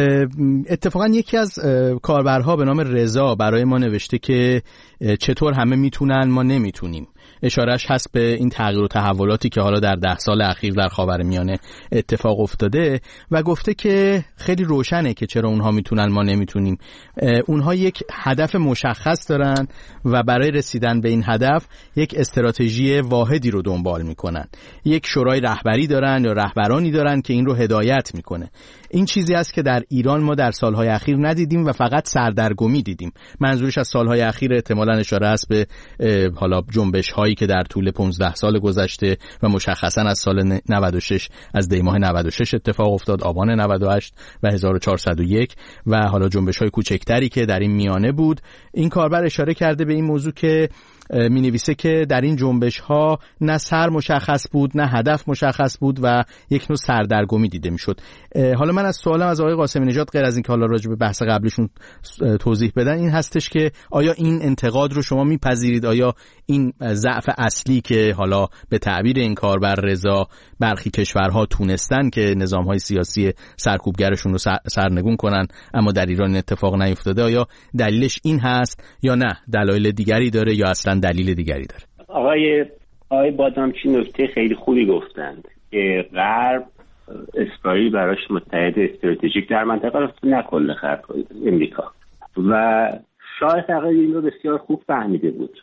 اتفاقا یکی از کاربرها به نام رضا برای ما نوشته که چطور همه میتونن ما نمیتونیم. اشارهش هست به این تغییر و تحولاتی که حالا در ده سال اخیر در خاورمیانه اتفاق افتاده و گفته که خیلی روشنه که چرا اونها میتونن ما نمیتونیم. اونها یک هدف مشخص دارن و برای رسیدن به این هدف یک استراتژی واحدی رو دنبال میکنن. یک شورای رهبری دارن یا رهبرانی دارن که این رو هدایت میکنه. این چیزی است که در ایران ما در سالهای اخیر ندیدیم و فقط سردرگمی دیدیم. منظورش از سالهای اخیر احتمالاً اشاره است به حالا جنبش هایی که در طول پانزده سال گذشته و مشخصاً از سال نود و شش از دی ماه نود و شش اتفاق افتاد، آبان نود و هشت و هزار و چهارصد و یک و حالا جنبش های کوچکتری که در این میانه بود. این کاربر اشاره کرده به این موضوع که می نویسه که در این جنبش ها نه سر مشخص بود نه هدف مشخص بود و یک نوع سردرگمی دیده می شد. حالا من از سوالم از آقای قاسمی نژاد غیر از این که حالا راجع به بحث قبلشون توضیح بدن این هستش که آیا این انتقاد رو شما میپذیرید؟ آیا این ضعف اصلی که حالا به تعبیر این کاربر رضا برخی کشورها تونستن که نظام‌های سیاسی سرکوبگرشون رو سرنگون کنن اما در ایران اتفاق نیفتاده، آیا دلیلش این هست یا نه دلایل دیگری داره یا اصلا دلیل دیگری داره؟ آقای آقای بادامچی نکته خیلی خوبی گفتند که غرب اسرائیل براش متحد استراتژیک در منطقه است، نه کل خرق امریکا، و شاه تقیی این رو بسیار خوب فهمیده بود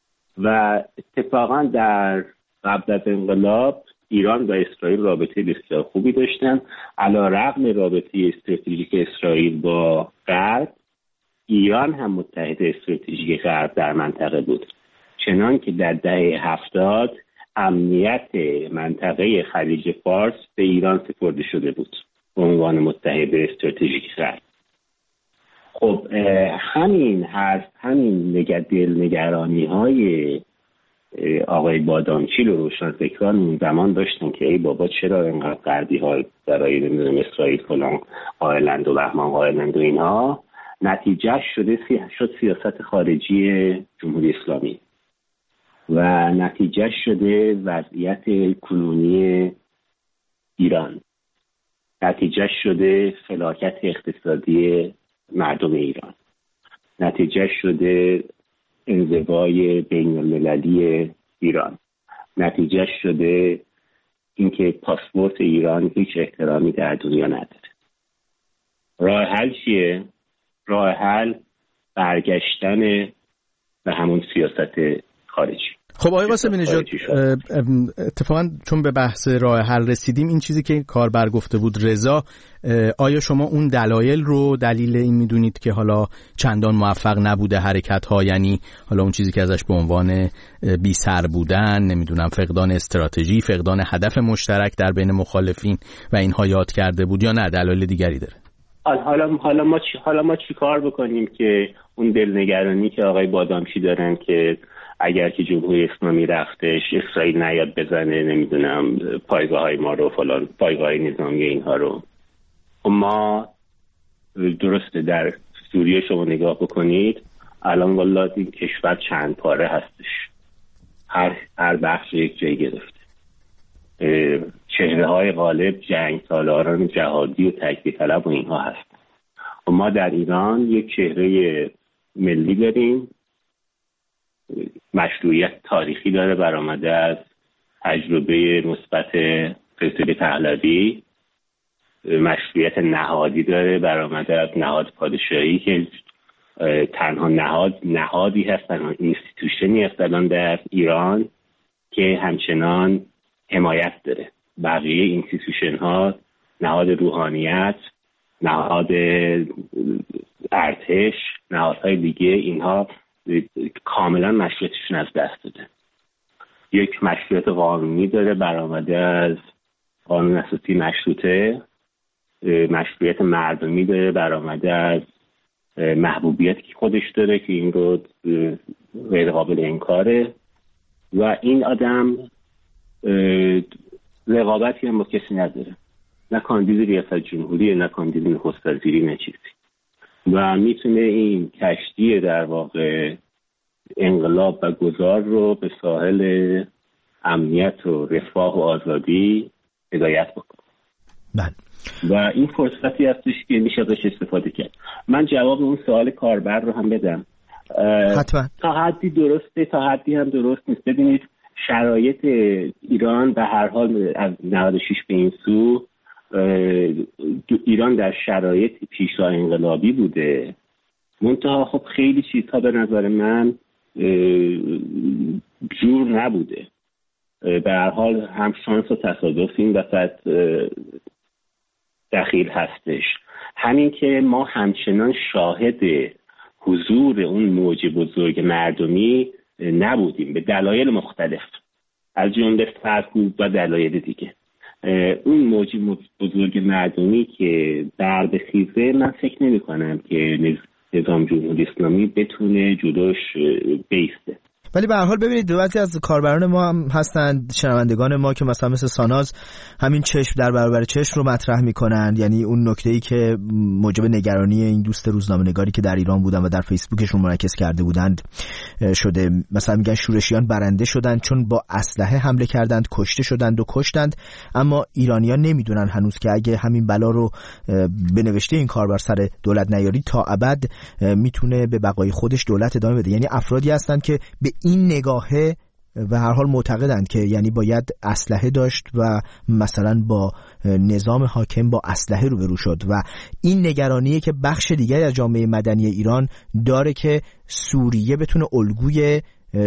و اتفاقا در قبل از انقلاب ایران و اسرائیل رابطه بسیار خوبی داشتن. علیرغم رابطه استراتژیک اسرائیل با غرب، ایران هم متحد استراتژیک غرب در منطقه بود، چنان که در دهه هفتاد امنیت منطقه خلیج فارس به ایران سپرده شده بود به عنوان متحد استراتژیک غرب. خب همین هست، همین نگدل نگرانی های آقای بادامچی رو روشن فکران اون زمان داشتن که ای بابا چرا اینقدر غربی ها برای نمیدونم اسرائیل فلان قائلند و بهمان قائلند و اینها. نتیجه شده شد سیاست خارجی جمهوری اسلامی و نتیجه شده وضعیت کنونی ایران، نتیجه شده فلاکت اقتصادی مردم ایران، نتیجه شده انزوای بین المللی ایران، نتیجه شده اینکه پاسپورت ایران هیچ احترامی در دنیا نداره. راه حل چیه؟ راه حل برگشتن به همون سیاست خارجی. خب آقای قاسمی نژاد، اتفاقا چون به بحث راه حل رسیدیم، این چیزی که کاربر گفته بود رضا، آیا شما اون دلایل رو دلیل این میدونید که حالا چندان موفق نبوده حرکت ها، یعنی حالا اون چیزی که ازش به عنوان بی سر بودن، نمیدونم فقدان استراتژی، فقدان هدف مشترک در بین مخالفین و اینها یاد کرده بود، یا نه دلایل دیگری داره؟ حالا حالا ما چی حالا ما چی کار بکنیم که اون دلنگرانی که آقای بادامچی دارن که اگر که جمهوری اسلامی رفتش اسرائیل نیاد بزنه نمیدونم پایگاه های ما رو فلان پایگاه های نظامی اینها رو، ما درسته در سوریه شما نگاه بکنید الان والله این کشور چند پاره هستش، هر هر بخش یک جای گرفته، چهره های غالب جنگ سالاران جهادی و تکفیر طلب و اینها هست. و ما در ایران یک چهره ملی داریم، مشروعیت تاریخی داره برآمده از تجربه مثبت قیصر پهلوی، مشروعیت نهادی داره برآمده از نهاد پادشاهی که تنها نهاد نهادی هست، تنها اینستیتوشنی هست الان در ایران که همچنان حمایت داره. بقیه اینستیتوشن ها، نهاد روحانیت، نهاد ارتش، نهادهای دیگه، اینها کاملا مشروعیتشون از دست داده. یک مشروعیت قانونی داره برآمده از قانون اساسی مشروطه، مشروعیت مردمی داره برآمده از محبوبیتی که خودش داره که این رو غیر قابل انکاره و این آدم رقابتی هم با کسی نداره، نه کاندید ریاست جمهوری، نه کاندید نخست وزیری، نه چیزی، و میتونه این کشتی در واقع انقلاب و گذار رو به ساحل امنیت و رفاه و آزادی هدایت بکنه. بله. و این فرصتی هستش که میشه ازش استفاده کرد. من جواب اون سوال کاربر رو هم بدم. حتما. تا حدی درسته، تا حدی هم درست نیست. ببینید شرایط ایران به هر حال از نود و شش به این سو ایران در شرایط پیشا انقلابی بوده، منتها خب خیلی چیزها به نظر من جور نبوده. به هر حال هم شانس و تصادف این وسط دخیل هستش. همین که ما همچنان شاهد حضور اون موج بزرگ مردمی نبودیم به دلایل مختلف، از جمله سرکوب و دلایل دیگه. اون موج بزرگ مردمی که بر بخیزه، من فکر نمی کنم که نظام جمهوری اسلامی بتونه جلوش بیسته. ولی به هر حال ببینید بعضی از کاربران ما هم هستند، شنوندگان ما، که مثلا مثل ساناز همین چشم در برابر چشم رو مطرح میکنند، یعنی اون نکته‌ای که موجب نگرانی این دوست روزنامه‌نگاری که در ایران بودن و در فیسبوکشون منعکس کرده بودند شده. مثلا میگن شورشیان برنده شدند چون با اسلحه حمله کردند، کشته شدند و کشتند، اما ایرانیان نمیدونن هنوز که اگه همین بلا رو به نوشته این کاربر سر دولت نیاری تا ابد میتونه به بقای خودش دولت ادامه بده. یعنی افرادی هستند که به این نگاهه و هر حال معتقدند که یعنی باید اسلحه داشت و مثلا با نظام حاکم با اسلحه روبرو شد، و این نگرانیه که بخش دیگری از جامعه مدنی ایران داره که سوریه بتونه الگوی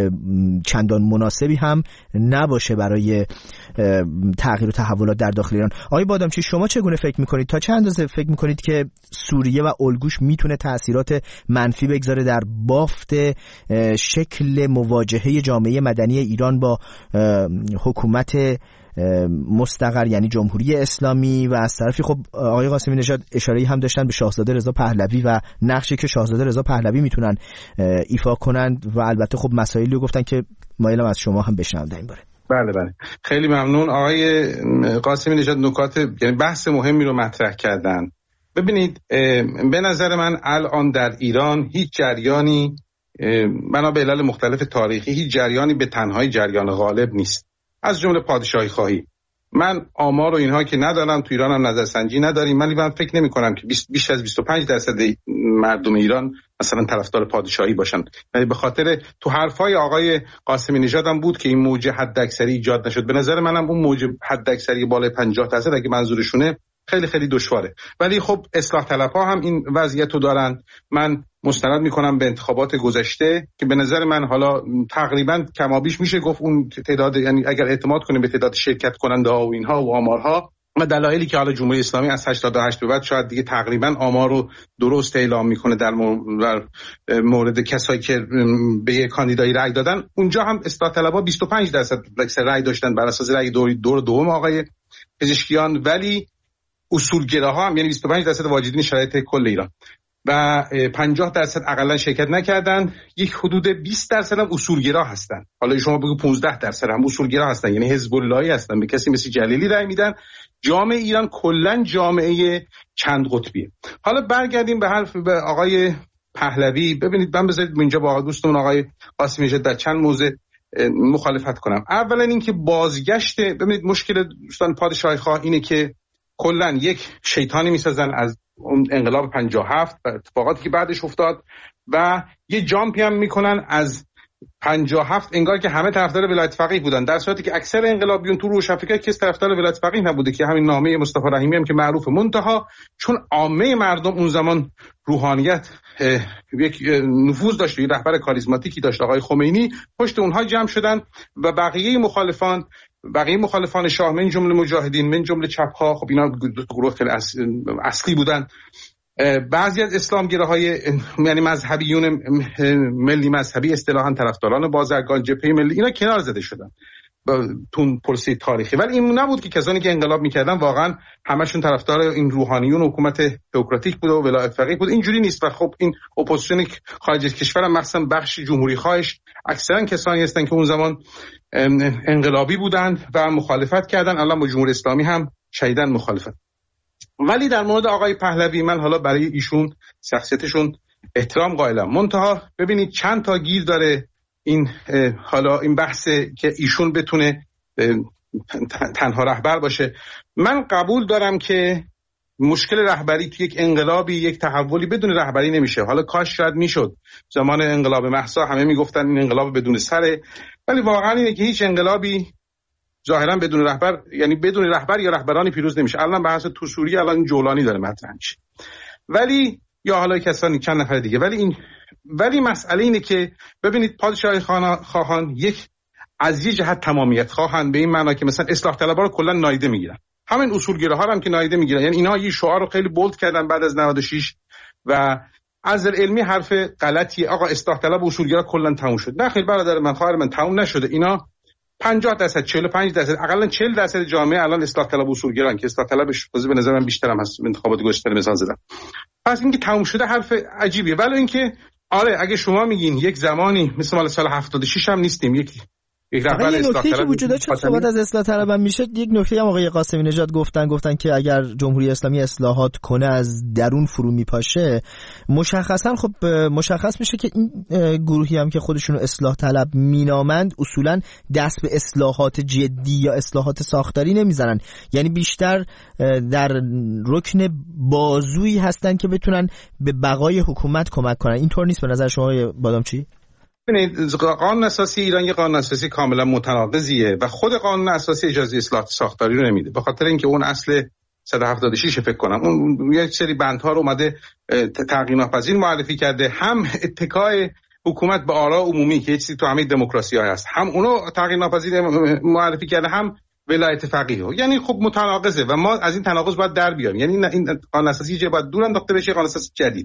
چندان مناسبی هم نباشه برای تغییر و تحولات در داخل ایران. آقای بادامچی، شما چگونه فکر میکنید؟ تا چه اندازه فکر میکنید که سوریه و الگوش میتونه تأثیرات منفی بگذاره در بافت شکل مواجهه جامعه مدنی ایران با حکومت مستقر یعنی جمهوری اسلامی؟ و از طرفی خب آقای قاسمی نژاد اشاره‌ای هم داشتن به شاهزاده رضا پهلوی و نقشی که شاهزاده رضا پهلوی میتونن ایفا کنند، و البته خب مسائلی رو گفتن که مایلم از شما هم بشنوم در این باره. بله بله، خیلی ممنون آقای قاسمی نژاد، نکات یعنی بحث مهمی رو مطرح کردن. ببینید به نظر من الان در ایران هیچ جریانی بنا به علل مختلف تاریخی هیچ جریانی به تنهایی جریان غالب نیست، از جمله پادشاهی خواهی. من آمار و اینها که ندارم، تو ایران هم نظرسنجی نداریم، ولی من فکر نمی کنم که بیش از بیست و پنج درصد مردم ایران مثلا طرفدار پادشاهی باشن. یعنی به خاطر تو حرفای آقای قاسمی نژاد هم بود که این موج حداکثری ایجاد نشد. به نظر منم اون موج حداکثری بالای پنجاه درصد اگه منظورشونه خیلی خیلی دشواره، ولی خب اصلاح طلب‌ها هم این وضعیت رو دارن. من مستند میکنم به انتخابات گذشته که به نظر من حالا تقریبا کمابیش میشه گفت اون تعداد، یعنی اگر اعتماد کنیم به تعداد شرکت کننده ها و اینها و آمارها و دلایلی که حالا جمهوری اسلامی از هشتاد و هشت به بعد شاید دیگه تقریبا آمار رو درست اعلام میکنه در مورد کسایی که به یک کاندیدایی رأی دادن، اونجا هم اصلاح طلب‌ها بیست و پنج درصد رأی داشتن بر اساس رأی دور دور دوم آقای پزشکیان، ولی اصولگراها هم یعنی بیست و پنج درصد واجدین شرایط کل ایران و پنجاه درصد اقلا شرکت نکردن. یک حدود بیست درصد هم اصولگرا هستن. حالا شما بگو پانزده درصد هم اصولگرا هستن، یعنی حزب اللهی هستن، به کسی مثل جلیلی رأی میدن. جامعه ایران کلا جامعه چند قطبیه. حالا برگردیم به حرف به آقای پهلوی. ببینید من بذارید اینجا با دوستمون آقای قاسمی نژاد در چند موضوع مخالفت کنم. اولا اینکه بازگشت، ببینید مشکل دوستان پادشاهی خواه اینه که کلا یک شیطانی میسازن از اون انقلاب پنجاه و هفت و اتفاقاتی که بعدش افتاد و یه جامپی هم میکنن از پنجاه و هفت انگار که همه طرفدار ولایت فقیه بودن، در صورتی که اکثر انقلابیون تو روشنفکر کس طرفدار ولایت فقیه نبوده که همین نامه مصطفی رحیمی هم که معروفه. منتها چون عامه مردم اون زمان روحانیت یک نفوذ داشت، یه رهبر کاریزماتیکی داشت آقای خمینی، پشت اونها جمع شدن و بقیه مخالفان بقیه مخالفان شاه من جمله مجاهدین من جمله چپ‌ها، خب اینا گروه خیلی اصلی بودن. بعضی از اسلامگراهای یعنی مذهبیون ملی مذهبی اصطلاحاً طرفداران بازرگان، جبهه ملی، اینا کنار زده شدن تون پرسی تاریخی. ولی این نبود که کسانی که انقلاب میکردن واقعا همشون طرفدار این روحانیون حکومت تئوکراتیک بود و ولایت فقیه بود. اینجوری نیست و خب این اپوزیسیون خارج از کشور هم مثلا بخش جمهوری خواهش اکثرا کسانی هستن که اون زمان انقلابی بودند و مخالفت کردن، الان با جمهوری اسلامی هم شدیداً مخالفت. ولی در مورد آقای پهلوی من حالا برای ایشون شخصیتشون احترام قائلم، منتها ببینید چند تا گیر داره این حالا این بحث که ایشون بتونه تنها رهبر باشه. من قبول دارم که مشکل رهبری تو یک انقلابی، یک تحولی بدون رهبری نمیشه. حالا کاش شاید میشد زمان انقلاب مهسا همه میگفتن این انقلاب بدون سره، ولی واقعا اینه که هیچ انقلابی ظاهرا بدون رهبر، یعنی بدون رهبر یا رهبرانی پیروز نمیشه. الان بحث تو سوریه الان جولانی داره مطرح میشه، ولی یا حالا کسانی چند نفر دیگه. ولی این ولی مسئله اینه که ببینید پادشاهی خواهان یک از یه جهت تمامیت خواهن، به این معنا که مثلا اصلاح طلبها رو کلا نادیده میگیرن، همین اصولگراها هم که نادیده میگیرن. یعنی اینا یه شعار رو خیلی بولد کردن بعد از نود و شش و از علمی حرف غلطیه. آقا اصلاح طلب و اصولگرا کلا تموم شد. نه خیر برادر من، خواهر من، تموم نشده. اینا پنجاه درصد چهل و پنج درصد اقلا چهل درصد جامعه الان اصلاح طلب و اصولگران که اصلاح طلبش بازی به نظر من بیشتر هم هست. انتخابات گذشته مثلا زدم. پس اینکه تموم شده حرف عجیبیه. ولی اینکه آره اگه شما میگین یک زمانی مثل مال سال هفتاد و شش هم نیستیم، یک یک رهبر اصلاح طلب وجود داره. چون صحبت از اصلاح طلب هم میشه، یک نکته هم آقای قاسمی نژاد گفتن گفتن که اگر جمهوری اسلامی اصلاحات کنه از درون فرو میپاشه، مشخصا خب مشخص میشه که این گروهی هم که خودشونو اصلاح طلب مینامند اصولا دست به اصلاحات جدی یا اصلاحات ساختاری نمیزنن، یعنی بیشتر در رکن بازویی هستن که بتونن به بقای حکومت کمک کنن. اینطور نیست به نظر شما بادامچی؟ ببینید قانون اساسی ایران یه قانون اساسی کاملا متناقضیه و خود قانون اساسی اجازه اصلاحات ساختاری رو نمیده، به خاطر اینکه اون اصل صد و هفتاد و شش فکر کنم اون یک سری بندها رو اومده تغییر ناپذیر معرفی کرده، هم اتکای حکومت به آراء عمومی که چیزی تو همه دموکراسی‌ها هست، هم اونو تغییر ناپذیر معرفی کرده، هم ولایت فقیه. یعنی خب متناقضه و ما از این تناقض باید در بیاریم. یعنی این قانون اساسی جه باید دور انداخته بشه، قانون اساسی جدید.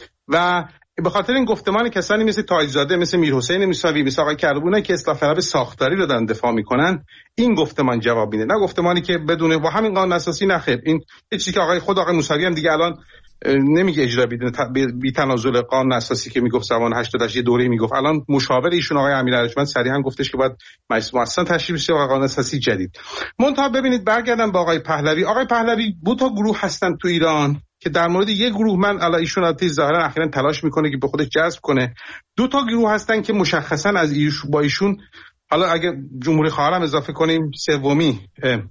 و به خاطر این گفتمان کسانی مثل تاج‌زاده، مثل میرحسین موسوی، مثل آقای کربونه که اصلاح طلب ساختاری رو دارن دفاع میکنن، این گفتمان جواب میده، نه گفتمانی که بدون با همین قانون اساسی نخیر. این چیزی که آقای خود آقای موسوی هم دیگه الان نمیگه اجرا بدون بی تنازل قانون اساسی که میگفت زمان هشتاد و هشت یه دوره میگفت، الان مشاور ایشون آقای امیر ارجمند صریحا گفتش که باید مجلس مؤسسان تشکیل بشه و قانون اساسی جدید. منتها ببینید برگردم با آقای پهلوی. آقای پهلوی دو تا گروه هستن تو ایران که در مورد یک گروه من الان ایشون البته ظاهرا اخیراً تلاش میکنه که به خودش جذب کنه. دو تا گروه هستن که مشخصاً از ایشون با ایشون، حالا اگه جمهوری خواهر هم اضافه کنیم سومی،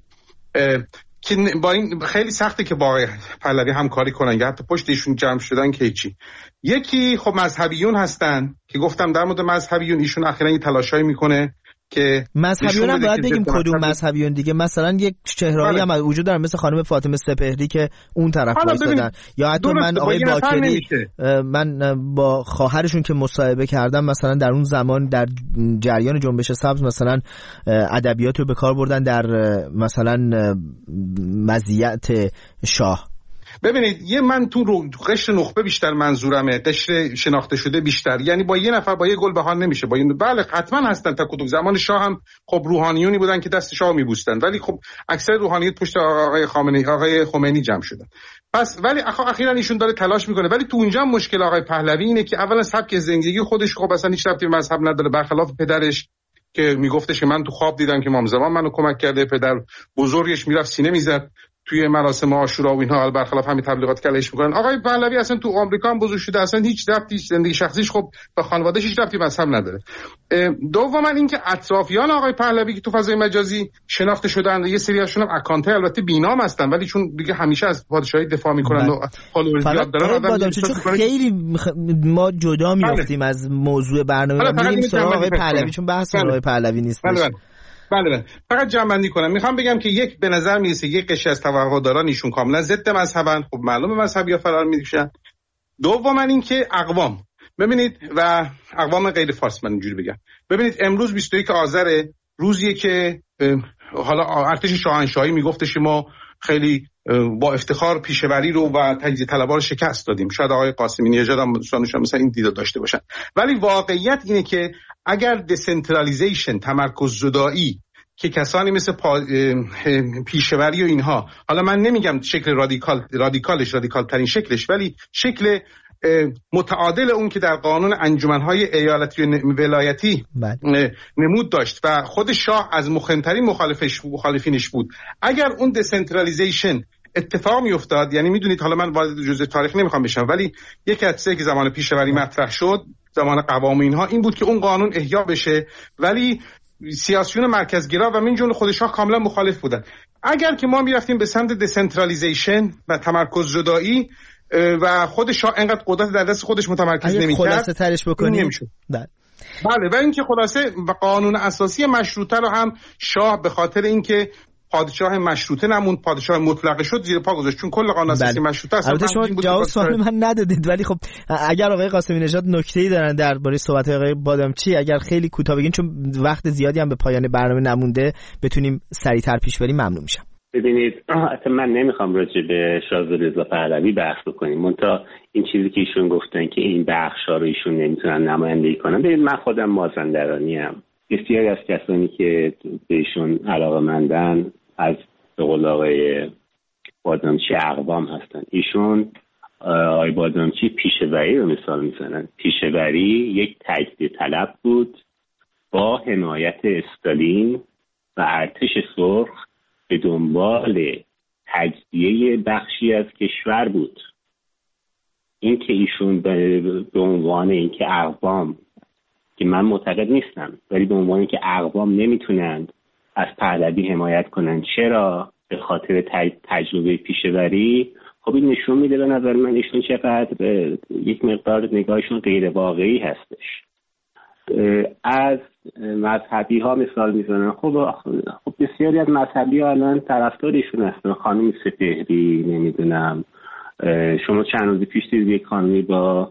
که با این خیلی سخته که با آقای پهلوی همکاری کنن یا حتی پشت ایشون جمع شدن که چی. یکی خب مذهبیون هستن که گفتم در مورد مذهبیون ایشون اخیراً یه تلاشایی میکنه که مذهبیون هم باید بگیم کدوم مذهبیون دیگه. مثلا یک چهرهایی هم وجود داره مثل خانم فاطمه سپهری که اون طرف وایسادن، یا حتی من آقای باکری، من با خواهرشون که مصاحبه کردم مثلا در اون زمان در جریان جنبش سبز مثلا ادبیات رو به کار بردن در مثلا مزیت شاه. ببینید یه من تو رو قشر نخبه بیشتر منظورمه، قشر شناخته شده بیشتر، یعنی با یه نفر با یه گل بهان نمیشه. با این بله حتما هستن تا کدوم زمان شاه هم خب روحانیونی بودن که دست شاه میبوستن، ولی خب اکثر روحانیت پشت آقای خامنه‌ای آقای خمینی جمع شدن. پس ولی اخیراً ایشون داره تلاش میکنه. ولی تو اونجا مشکل آقای پهلوی اینه که اولا سبک زندگی خودش خب اصلا هیچ ربطی به مذهب نداره، برخلاف پدرش که میگفتش که من تو خواب دیدم که امام زمان منو کمک کرده، پدر بزرگش میرفت سینه میزد توی مراسم عاشورا و اینها، برخلاف همین تبلیغات کلش میکنن. آقای پهلوی اصلا تو آمریکا هم بزرگ شده، اصلا هیچ ربطی زندگی شخصیش خب با خانواده‌اش هیچ ربطی مذهب نداره. دوما اینکه اطرافیان آقای پهلوی که تو فضای مجازی شناخته شدن، یه سری هاشون هم اکانت البته بینام هستن ولی چون دیگه همیشه از پادشاهی دفاع میکنن و فالوورز زیاد دارن، چون خیلی ما جدا میافتیم از موضوع برنامه، میریم سراغ آقای پهلوی چون بحث آقای پهلوی نیست. بله بله فقط جمع‌بندی کنم، میخوام بگم که یک به نظر میرسه یک قشر از توقعداران ایشون کاملا ضد مذهبن، خب معلومه مذهبی‌ها فرار میکشن. دوما این که اقوام، ببینید و اقوام غیر فارس، من اینجوری بگم، ببینید امروز بیست و یک آذر روزیه که حالا ارتش شاهنشاهی میگفتش ما خیلی با افتخار پیشوری رو و تجزیه طلبها رو شکست دادیم. شاید آقای قاسمی نژاد هم دوستانشون مثلا این دیدو داشته باشن، ولی واقعیت اینه که اگر دسنترالیزیشن، تمرکز زدایی که کسانی مثل پا... پیشوری و اینها، حالا من نمیگم شکل رادیکال رادیکالش رادیکال ترین شکلش، ولی شکل متعادل اون که در قانون انجمنهای ایالتی و ولایتی نمود داشت و خود شاه از مخمترین مخالفش مخالفینش بود. اگر اون دسنترالیزیشن اتفاق می افتاد، یعنی میدونید، حالا من وارد جزء تاریخ نمیخوام بشم، ولی یک حادثه که زمان پیشوری مطرح شد، زمان قوام اینها، این بود که اون قانون احیا بشه، ولی سیاسیون مرکزگرا و من جمله خود شاه کاملا مخالف بودن. اگر که ما میرفتیم به سمت دسنترالیزیشن و تمرکز زدایی و خود شاه انقدر قدرت در دست خودش متمرکز نمی‌کرد، خلاصه ترش بکنیم بله بله و اینکه خلاصه و قانون اساسی مشروطه رو هم شاه به خاطر اینکه پادشاه مشروطه نموند، پادشاه مطلقه شد، زیر پا گذاشت، چون کل قانون اساسی بله. مشروطه است. البته شما جواب سوال من ندادید، ولی خب اگر آقای قاسمی نژاد نکته‌ای دارن درباره صحبت آقای بادامچی، اگر خیلی کوتاه بگین چون وقت زیادی هم به پایان برنامه نمونده، بتونیم سریعتر پیش بریم، ممنون میشم. ببینید اصلا من نمیخوام راجع به شاهزاده رضا پهلوی بحث بکنیم، منتها این چیزی که ایشون گفتن که این بخشا رو ایشون نمیتونن نمایندگی کنن. ببینید من خودم مازندرانی ام، بسیاری از کسانی که به ایشون علاقه‌مندن از به قول آقای بادامچی اقوام هستن. ایشون آقای بادامچی پیشوری رو مثال میزنن. پیشوری یک تجزیه طلب بود با حمایت استالین و ارتش سرخ به دنبال تجزیه بخشی از کشور بود. این که ایشون به عنوان این که اقوام، که من معتقد نیستم، ولی به عنوان این که اقوام نمیتونند از پهلوی حمایت کنن، چرا؟ به خاطر تجربه پیشوری. خب این نشون میده به نظر من ایشون چقدر یک مقدار نگاهشون غیر واقعی هستش. از مذهبی ها مثال میزنن. خب خب بسیاری از مذهبی ها الان طرفدارشون هستن. خانم سپهری، نمیدونم، شما چند روز پیش دیدید یک خانمی با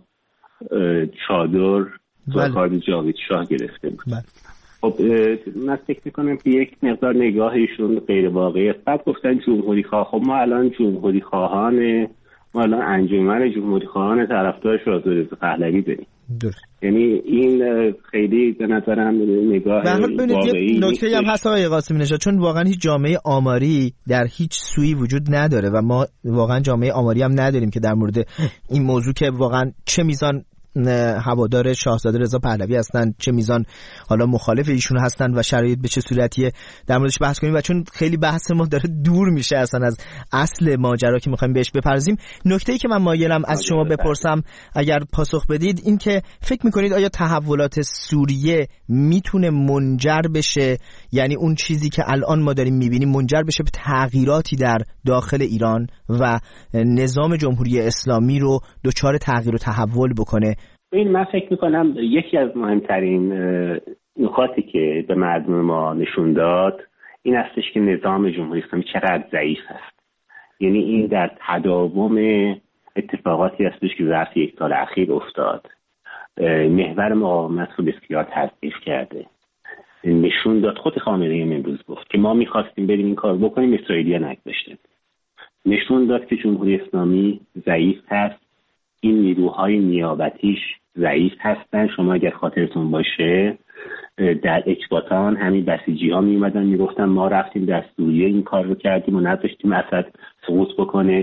چادر زاکار جاوید شاه گرفته بود. بله. خب من فکر میکنم که یک مقدار نگاهشون غیر واقعی است. بعد گفتن جمهوری خواه. خب ما الان جمهوری خواهان ما الان انجمن جمهوری خواهان طرفدار شاهزاده رضا پهلوی داریم. یعنی این خیلی به نظرم نگاه واقعی نکته هم هست آقای قاسمی نژاد، چون واقعا هیچ جامعه آماری در هیچ سوی وجود نداره و ما واقعا جامعه آماری هم نداریم که در مورد این موضوع که واقعا چه میزان هوادار شاهزاده رضا پهلوی هستن، چه میزان حالا مخالف ایشون هستن و شرایط به چه صورتیه در موردش بحث کنیم. و چون خیلی بحث ما داره دور میشه اصلا از اصل ماجرا که میخوایم بهش بپردازیم، نکته‌ای که من مایلم از شما بپرسم اگر پاسخ بدید این که فکر میکنید آیا تحولات سوریه میتونه منجر بشه، یعنی اون چیزی که الان ما داریم میبینیم منجر بشه به تغییراتی در داخل ایران و نظام جمهوری اسلامی رو دچار تغییر و تحول بکنه؟ این من فکر میکنم یکی از مهمترین نکاتی که به مردم ما نشون داد این هستش که نظام جمهوری اسلامی چقدر ضعیف است. یعنی این در تداوم اتفاقاتی هستش که ظرف یک سال اخیر افتاد. محور مقاومت رو بسیار تضعیف کرده. نشون داد، خود خامنه‌ای امروز گفت که ما میخواستیم بریم این کار بکنیم، اسرائیلی‌ها نگذاشتن. نشون داد که جمهوری اسلامی ضعیف هست. این نیروهای نیابتیش ضعیف هستن. شما اگر خاطرتون باشه در اکباتان همین بسیجی ها می اومدن می گفتن ما رفتیم در سوریه این کار رو کردیم و نذاشتیم اسد سقوط بکنه.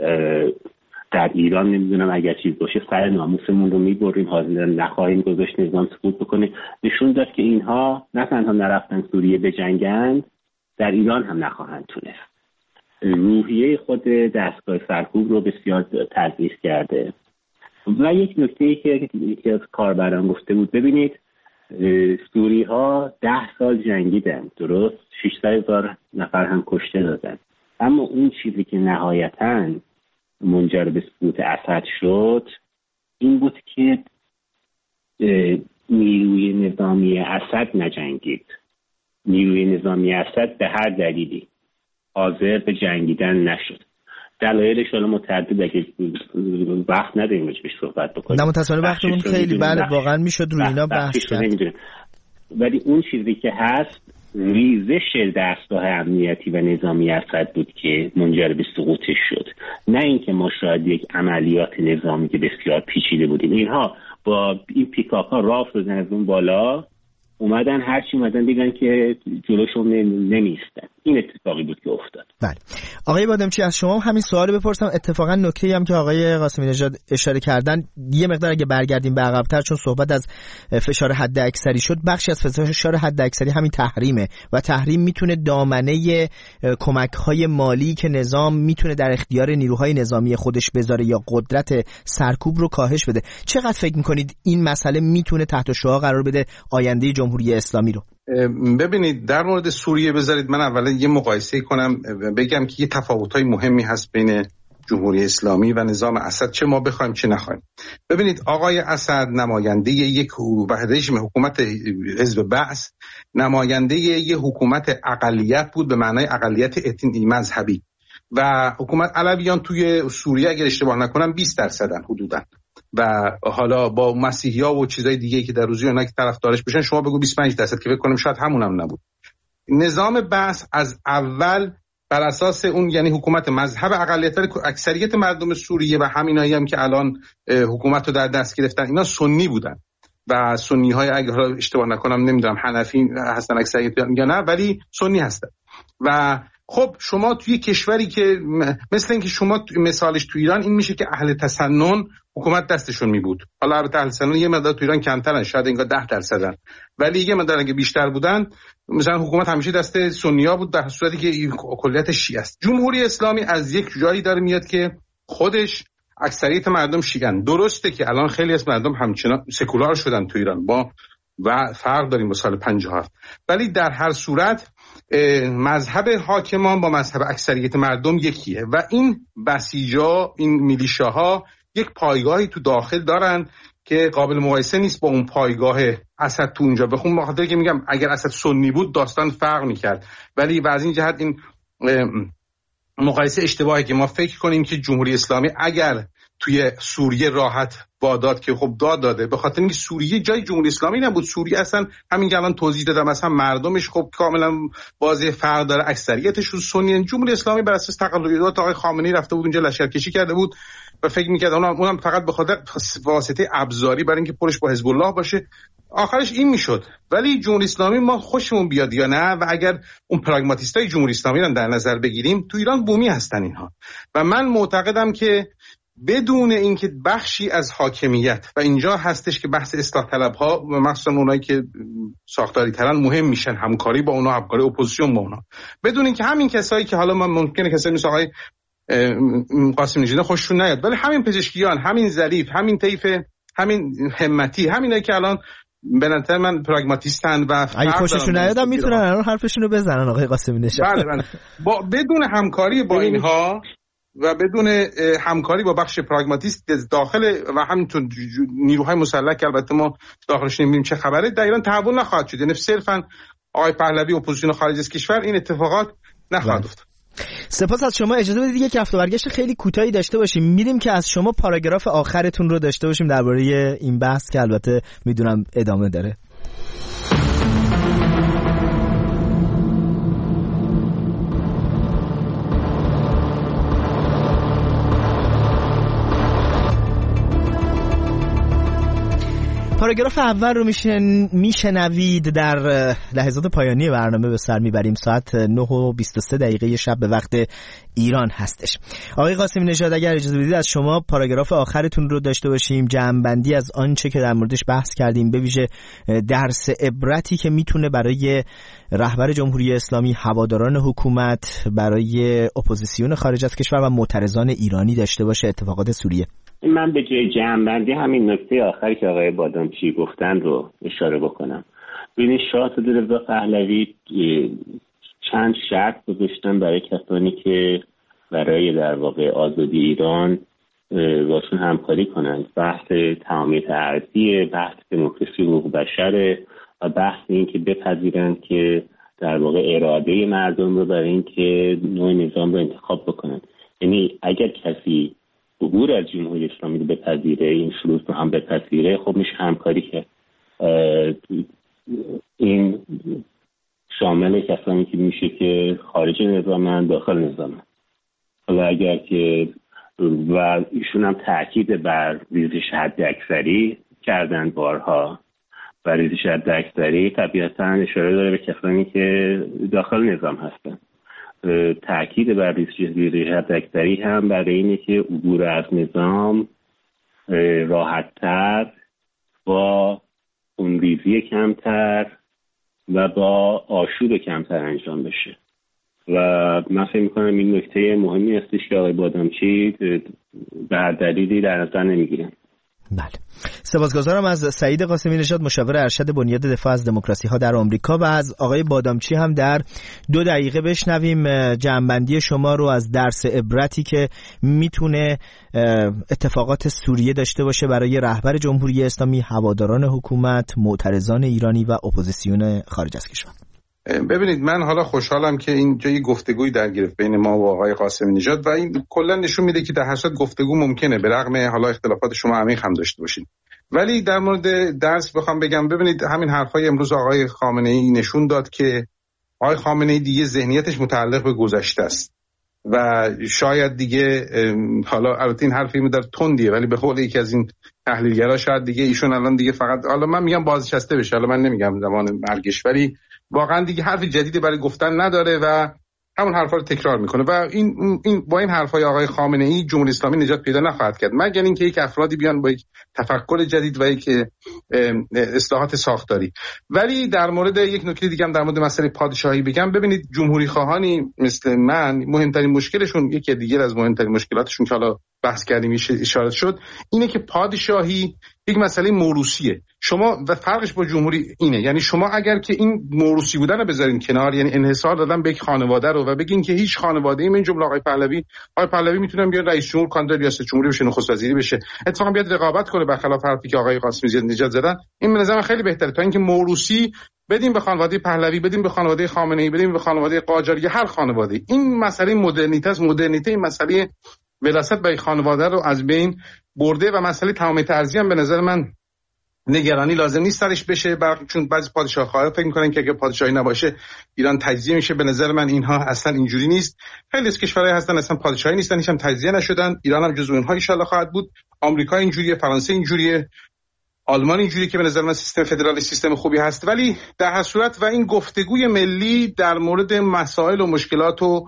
در ایران نمیدونم اگر چیز باشه سر ناموسمون رو می بریم، حاضر نخواهیم گذاشت نظام سقوط بکنه. نشون داد که اینها نه تنها نرفتن سوریه بجنگند، در ایران هم نخواهند تونست. روحیه خود دستگاه سرکوب رو بسیار تضعیف کرده. و یک نکته‌ای که یکی از کاربران گفته بود، ببینید سوری ها ده سال جنگیدن، درست ششصد هزار نفر هم کشته دادن، اما اون چیزی که نهایتاً منجر به سقوط اسد شد این بود که نیروی نظامی اسد نجنگید. نیروی نظامی اسد به هر دلیلی حاضر به جنگیدن نشد. دلایلش حالا متعدد، اگه وقت نداریم بهش صحبت بکنیم. نه متأسفانه وقتمون خیلی بله واقعا میشد روی اینا بحث کرد. ولی اون چیزی که هست ریزش دستگاه امنیتی و نظامی اسد بود که منجر به سقوطش شد، نه اینکه ما شاید یک عملیات نظامی که بسیار پیچیده بودیم. اینها با این پیکاپ ها راه شدن از اون بالا اومدن هرچی اومدن دیدن که جلوشون نمیستن. این اتفاقی بود که افتاد. بله آقای بادامچی، از شما همین سوال بپرسم. اتفاقا نکته‌ای هم که آقای قاسمی نژاد اشاره کردن، یه مقدار اگه برگردیم به عقب‌تر، چون صحبت از فشار حد اکثری شد، بخشی از فشار حد اکثری همین تحریمه و تحریم میتونه دامنه کمک‌های مالی که نظام میتونه در اختیار نیروهای نظامی خودش بذاره یا قدرت سرکوب رو کاهش بده. چقدر فکر میکنید این مسئله میتونه تحت شعاع قرار بده آینده جمهوری اسلامی رو؟ ببینید در مورد سوریه بذارید من اولا یه مقایسه کنم، بگم که یه تفاوت‌های مهمی هست بین جمهوری اسلامی و نظام اسد، چه ما بخوایم چه نخوایم. ببینید آقای اسد نماینده یک رژیم حکومت حزب بعث، نماینده یک حکومت اقلیت بود به معنای اقلیت اتنی مذهبی و حکومت علویان توی سوریه اگر اشتباه نکنم بیست درصدن حدوداً و حالا با مسیحی‌ها و چیزای دیگه که در روزی اونا که طرفدارش بشن شما بگو بیست و پنج درصد که فکر کنم شاید همونم نبود. نظام بعث از اول بر اساس اون یعنی حکومت مذهب اقلیت، اکثریت مردم سوریه و همینایی هم که الان حکومت رو در دست گرفتن اینا سنی بودن و سنی های اگر اشتباه نکنم نمیدونم حنفی هستن اکثریت یا نه، ولی سنی هستن. و خب شما توی کشوری که مثل اینکه شما مثالش تو ایران این میشه که اهل تسنن حکومت دستشون می بود. حالا البته اهل تسنن یه مقدار تو ایران کمترن، شاید انگار ده درصدن، ولی یه مقدار اگه بیشتر بودن مثلا حکومت همیشه دست سنی‌ها بود در صورتی که این کلیت شیعه است. جمهوری اسلامی از یک جایی داره میاد که خودش اکثریت مردم شیعه‌اند. درسته که الان خیلی از مردم همچنان سکولار شدن تو ایران با و فرق داریم با سال پنجاه و هفت، ولی در هر صورت مذهب حاکمان با مذهب اکثریت مردم یکیه و این بسیجا این میلیشاها یک پایگاهی تو داخل دارن که قابل مقایسه نیست با اون پایگاه اسد تو اونجا. بخون بخاطر که میگم اگر اسد سنی بود داستان فرق میکرد، ولی و از این جهت این مقایسه اشتباهی که ما فکر کنیم که جمهوری اسلامی اگر توی سوریه راحت واداد که خب داد داده، به خاطر اینکه سوریه جای جمهوری اسلامی نبود. سوریه اصلا همین که الان توضیح دادم اصلا مردمش خب کاملا واضح فرق داره، اکثریتشون سنی. جمهوری اسلامی بر اساس تقلبات آقای خامنه‌ای رفته بود اونجا لشکرکشی کرده بود و فکر می‌کرد اونم اونم فقط به خاطر واسطه ابزاری برای اینکه پرش با حزب الله باشه آخرش این میشد. ولی جمهوری اسلامی ما خوشمون بیاد یا نه، و اگر اون پراگماتیستای جمهوری اسلامی رو در نظر بگیریم تو ایران بومی هستن اینها، و من معتقدم که بدون اینکه بخشی از حاکمیت و اینجا هستش که بحث اصلاح طلب ها و مخصوصا اونایی که ساختاری ترن مهم میشن، همکاری با اونا، همکاری اپوزیسیون با اونا، بدون اینکه همین کسایی که حالا من ممکنه کسایی مثل آقای قاسم نژاد خوششون نیاد، ولی همین پزشکیان، همین ظریف، همین طیف، همین همتی، همینایی که الان به نظر من پراگماتیستن و اگه خوششون نیاد میتونن الان حرفشون رو بزنن آقای قاسم نژاد. بله بله. با بدون همکاری با اینها و بدون همکاری با بخش پراگماتیست داخل و همینطور نیروهای مسلح که البته ما داخلش نمی‌بینیم چه خبره، در ایران تحول نخواهد شد. یعنی صرفاً آقای پهلوی اپوزیسیون خارج از کشور این اتفاقات نخواهد افتاد. سپاس از شما. اجازه بدید یک رفت و برگشت خیلی کوتاهی داشته باشیم. می‌ریم که از شما پاراگراف آخرتون رو داشته باشیم درباره این بحث که البته میدونم ادامه داره. پاراگراف اول رو میشن میشنوید در لحظات پایانی برنامه. به سر میبریم. ساعت نه و بیست و سه دقیقه شب به وقت ایران هستش. آقای قاسمی نژاد اگر اجازه بدید از شما پاراگراف آخرتون رو داشته باشیم، جمع‌بندی از آنچه که در موردش بحث کردیم، به ویژه درس عبرتی که میتونه برای رهبر جمهوری اسلامی، هواداران حکومت، برای اپوزیسیون خارج از کشور و معترضان ایرانی داشته باشه اتفاقات سوریه. من به جای جمع‌بندی همین نکته آخری که آقای بادامچی گفتن رو اشاره بکنم. ببینید شاه رضا پهلوی چند شرط گذاشتن برای کسانی که برای در واقع آزادی ایران باشون همکاری کنند. بحث تمامیت ارضی، بحث دموکراسی و حقوق بشر و بحث این که بپذیرند که در واقع اراده مردم رو برای این که نوع نظام رو انتخاب بکنند. یعنی اگر کسی عبور از جمهوری اسلامی رو بپذیره، این شروط رو هم بپذیره، خب میشه همکاری کرد. این شامل کسانی که میشه که خارج نظامن، داخل نظامن. حالا اگر که و ایشون هم تاکید بر ریزش حد اکثری کردن بارها و ریزش حداکثری طبیعتاً اشاره داره به کسانی که داخل نظام هستن. تأکید بر ریزش حداکثری هم برای اینه که عبور از نظام راحت‌تر، با خونریزی کمتر و با آشوب کمتر انجام بشه و من فکر می‌کنم این نکته مهمی هستش که آقای بادامچی به هر دلیلی در نظر نمی‌گیرن. بله، سپاسگزارم از سعید قاسمی نژاد، مشاور ارشد بنیاد دفاع از دموکراسی ها در آمریکا، و از آقای بادامچی هم در دو دقیقه بشنویم جمع‌بندی شما رو از درس عبرتی که میتونه اتفاقات سوریه داشته باشه برای رهبر جمهوری اسلامی، هواداران حکومت، معترضان ایرانی و اپوزیسیون خارج از کشور. ببینید، من حالا خوشحالم که اینجا یه گفتگوی در گرفت بین ما و آقای قاسمی نژاد و این کلا نشون میده که در هر صورت گفتگو ممکنه به رغم حالا اختلافات شما عمیق هم داشته باشید. ولی در مورد درس بخوام بگم، ببینید همین حرفای امروز آقای خامنه ای نشون داد که آقای خامنه ای دیگه ذهنیتش متعلق به گذشته است و شاید دیگه حالا البته این حرفی میدار تندیه، ولی به قول یکی از این تحلیلگرا شاید دیگه ایشون الان دیگه فقط، حالا من میگم بازنشسته بشه، حالا من نمیگم زمان مرگش، ولی واقعا دیگه حرف جدیدی برای گفتن نداره و همون حرفا رو تکرار میکنه و این این با این حرفای آقای خامنه ای جمهوری اسلامی نجات پیدا نخواهد کرد، مگر اینکه یک افرادی بیان با یک تفکر جدید و یک اصلاحات ساختاری. ولی در مورد یک نکته دیگه هم در مورد مسئله پادشاهی بگم، ببینید جمهوری خواهانی مثل من مهمترین مشکلشون، یکی دیگه از مهمترین مشکلاتشون که حالا بحث کردیم اشاره شد، اینه که پادشاهی یک مسئله موروثیه. شما و فرقش با جمهوری اینه، یعنی شما اگر که این موروثی بودن رو بذارین کنار، یعنی انحصار دادن به یک خانواده رو و بگین که هیچ خانواده‌ای، من جمله آقای پهلوی آقای پهلوی میتونن بیاد رئیس جمهور، کاندید ریاست جمهوری بشه، نخست وزیری بشه، اتفاقا بیاد رقابت کنه، برخلاف حرفی که آقای قاسمی نژاد زدن، این به نظر خیلی بهتره تا اینکه موروثی بدیم به خانواده پهلوی، بدیم به خانواده خامنه‌ای، بدیم به خانواده قاجاری، هر خانواده. این مسئله مدرنیته است. مدرنیته این مسئله وراثت به خانواده رو از بین برده و مسئله تمام ترضی هم به نظر من نگرانی لازم نیست سرش بشه، چون بعضی پادشاه‌ها فکر می‌کنن که اگه پادشاهی نباشه ایران تجزیه میشه. به نظر من اینها اصلا اینجوری نیست. خیلی از کشورهای هستن اصلا پادشاهی نیستن، هیچ هم تجزیه نشدن. ایران هم جزو اونها ان شاء الله خواهد بود. آمریکا اینجوریه، فرانسه اینجوریه، آلمان اینجوریه که به نظر من سیستم فدرالی سیستم خوبی هست. ولی در هر صورت و این گفتگوی ملی در مورد مسائل و مشکلات و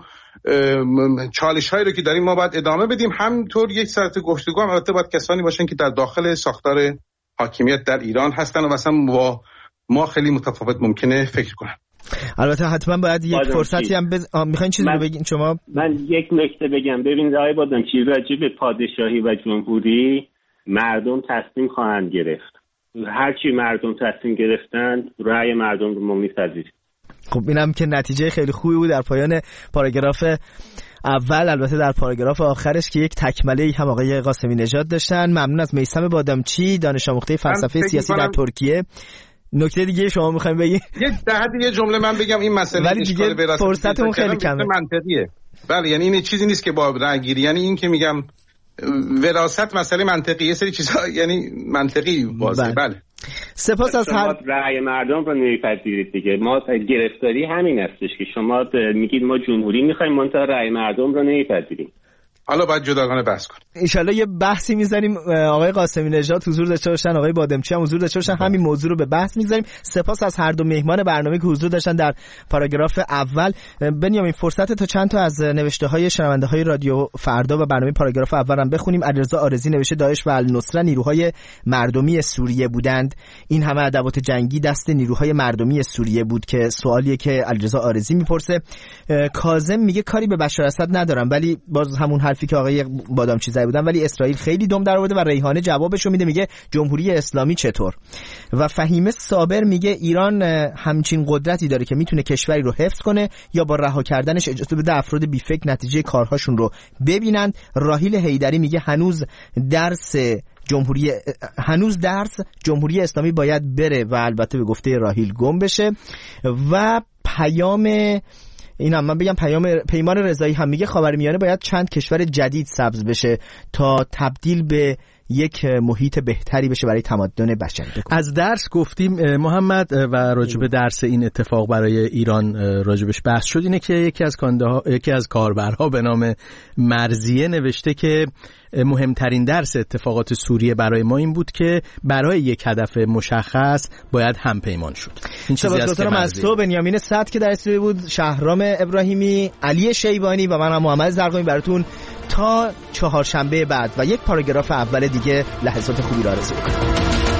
چالش هایی رو که داریم ما باید ادامه بدیم. همینطور یک ساعت گفتگو هم البته باید کسانی باشن که در داخل ساختار حاکمیت در ایران هستن و مثلا با ما خیلی متفاوت ممکنه فکر کنن. البته حتما باید یک فرصتی هم بز... میخواین چیزی رو بگین شما؟ من یک نکته بگم. ببینید آقای بادامچی، راجع به پادشاهی و جمهوری مردم تصمیم خواهند گرفت. هرچی مردم تصمیم گرفتند رأی مردم رو ما می‌پذیریم. خب اینم که نتیجه خیلی خوبی بود در پایان پاراگراف اول. البته در پاراگراف آخرش که یک تکمله هم آقای قاسمی نژاد داشتن. ممنون از میثم بادامچی، دانش آموخته فلسفه سیاسی در ترکیه. نکته دیگه شما می‌خواید بگید؟ یه ده دیگه جمله من بگم. این مسئله ولی دیگه فرصتمون خیلی کمه. منطقیه. بله، یعنی این چیزی نیست که با رأی‌گیری، یعنی این که میگم وراثت مسئله منطقی، یه سری چیزا یعنی منطقی بازه. بله, بله. سپاس از هر رأی مردم رو نمیپذیرید دیگه. ما گرفتاری همین هستش که شما میگید ما جمهوری میخوایم منتها رأی مردم رو نمیپذیریم. حالا باید جداگانه بحث کنیم. ان شاءالله یه بحثی میذاریم، آقای قاسمی نژاد حضور داشته باشن، آقای بادامچی هم حضور داشته باشن، همین موضوع رو به بحث میذاریم. سپاس از هر دو مهمان برنامه که حضور داشتن در پاراگراف اول. بنیامین فرصت تا چند تا از نوشته های شنونده های رادیو فردا و برنامه پاراگراف اول هم بخونیم. علیرضا آرزی نوشته داعش و النصره نیروهای مردمی سوریه بودند. این همه ادوات جنگی دست نیروهای مردمی سوریه بود که سوالیه که علیرضا آرزی میپرسه. کاظم میگه کاری به بشار اسد ندارم، ولی باز همون حرفی که آقای بادامچی زده بودن، ولی اسرائیل خیلی دم در آورده و ریحانه جوابشو میده، میگه جمهوری اسلامی چطور. و فهیمه صابر میگه ایران همچین قدرتی داره که میتونه کشوری رو حفظ کنه یا با رها کردنش اجازه بده افراد بی فکر نتیجه کارهاشون رو ببینن. راهیل حیدری میگه هنوز درس جمهوری هنوز درس جمهوری اسلامی باید بره و البته به گفته راهیل گم بشه. و پیام این هم من بگم پیام پیمان رضایی هم میگه خاورمیانه باید چند کشور جدید سبز بشه تا تبدیل به یک محیط بهتری بشه برای تمدن بشری. از درس گفتیم محمد و راجب درس این اتفاق برای ایران راجبش بحث شد. اینه که یکی از کاندها یکی از کاربرها به نام مرزیه نوشته که مهمترین درس اتفاقات سوریه برای ما این بود که برای یک هدف مشخص باید همپیمان شد. این چیزی است که از تو بنیامین صد که در استودیو بود، شهرام ابراهیمی، علی شیبانی و من هم محمد زرقامی براتون تا چهارشنبه بعد و یک پاراگراف اول دیگه لحظات خوبی را آرزو می‌کنم.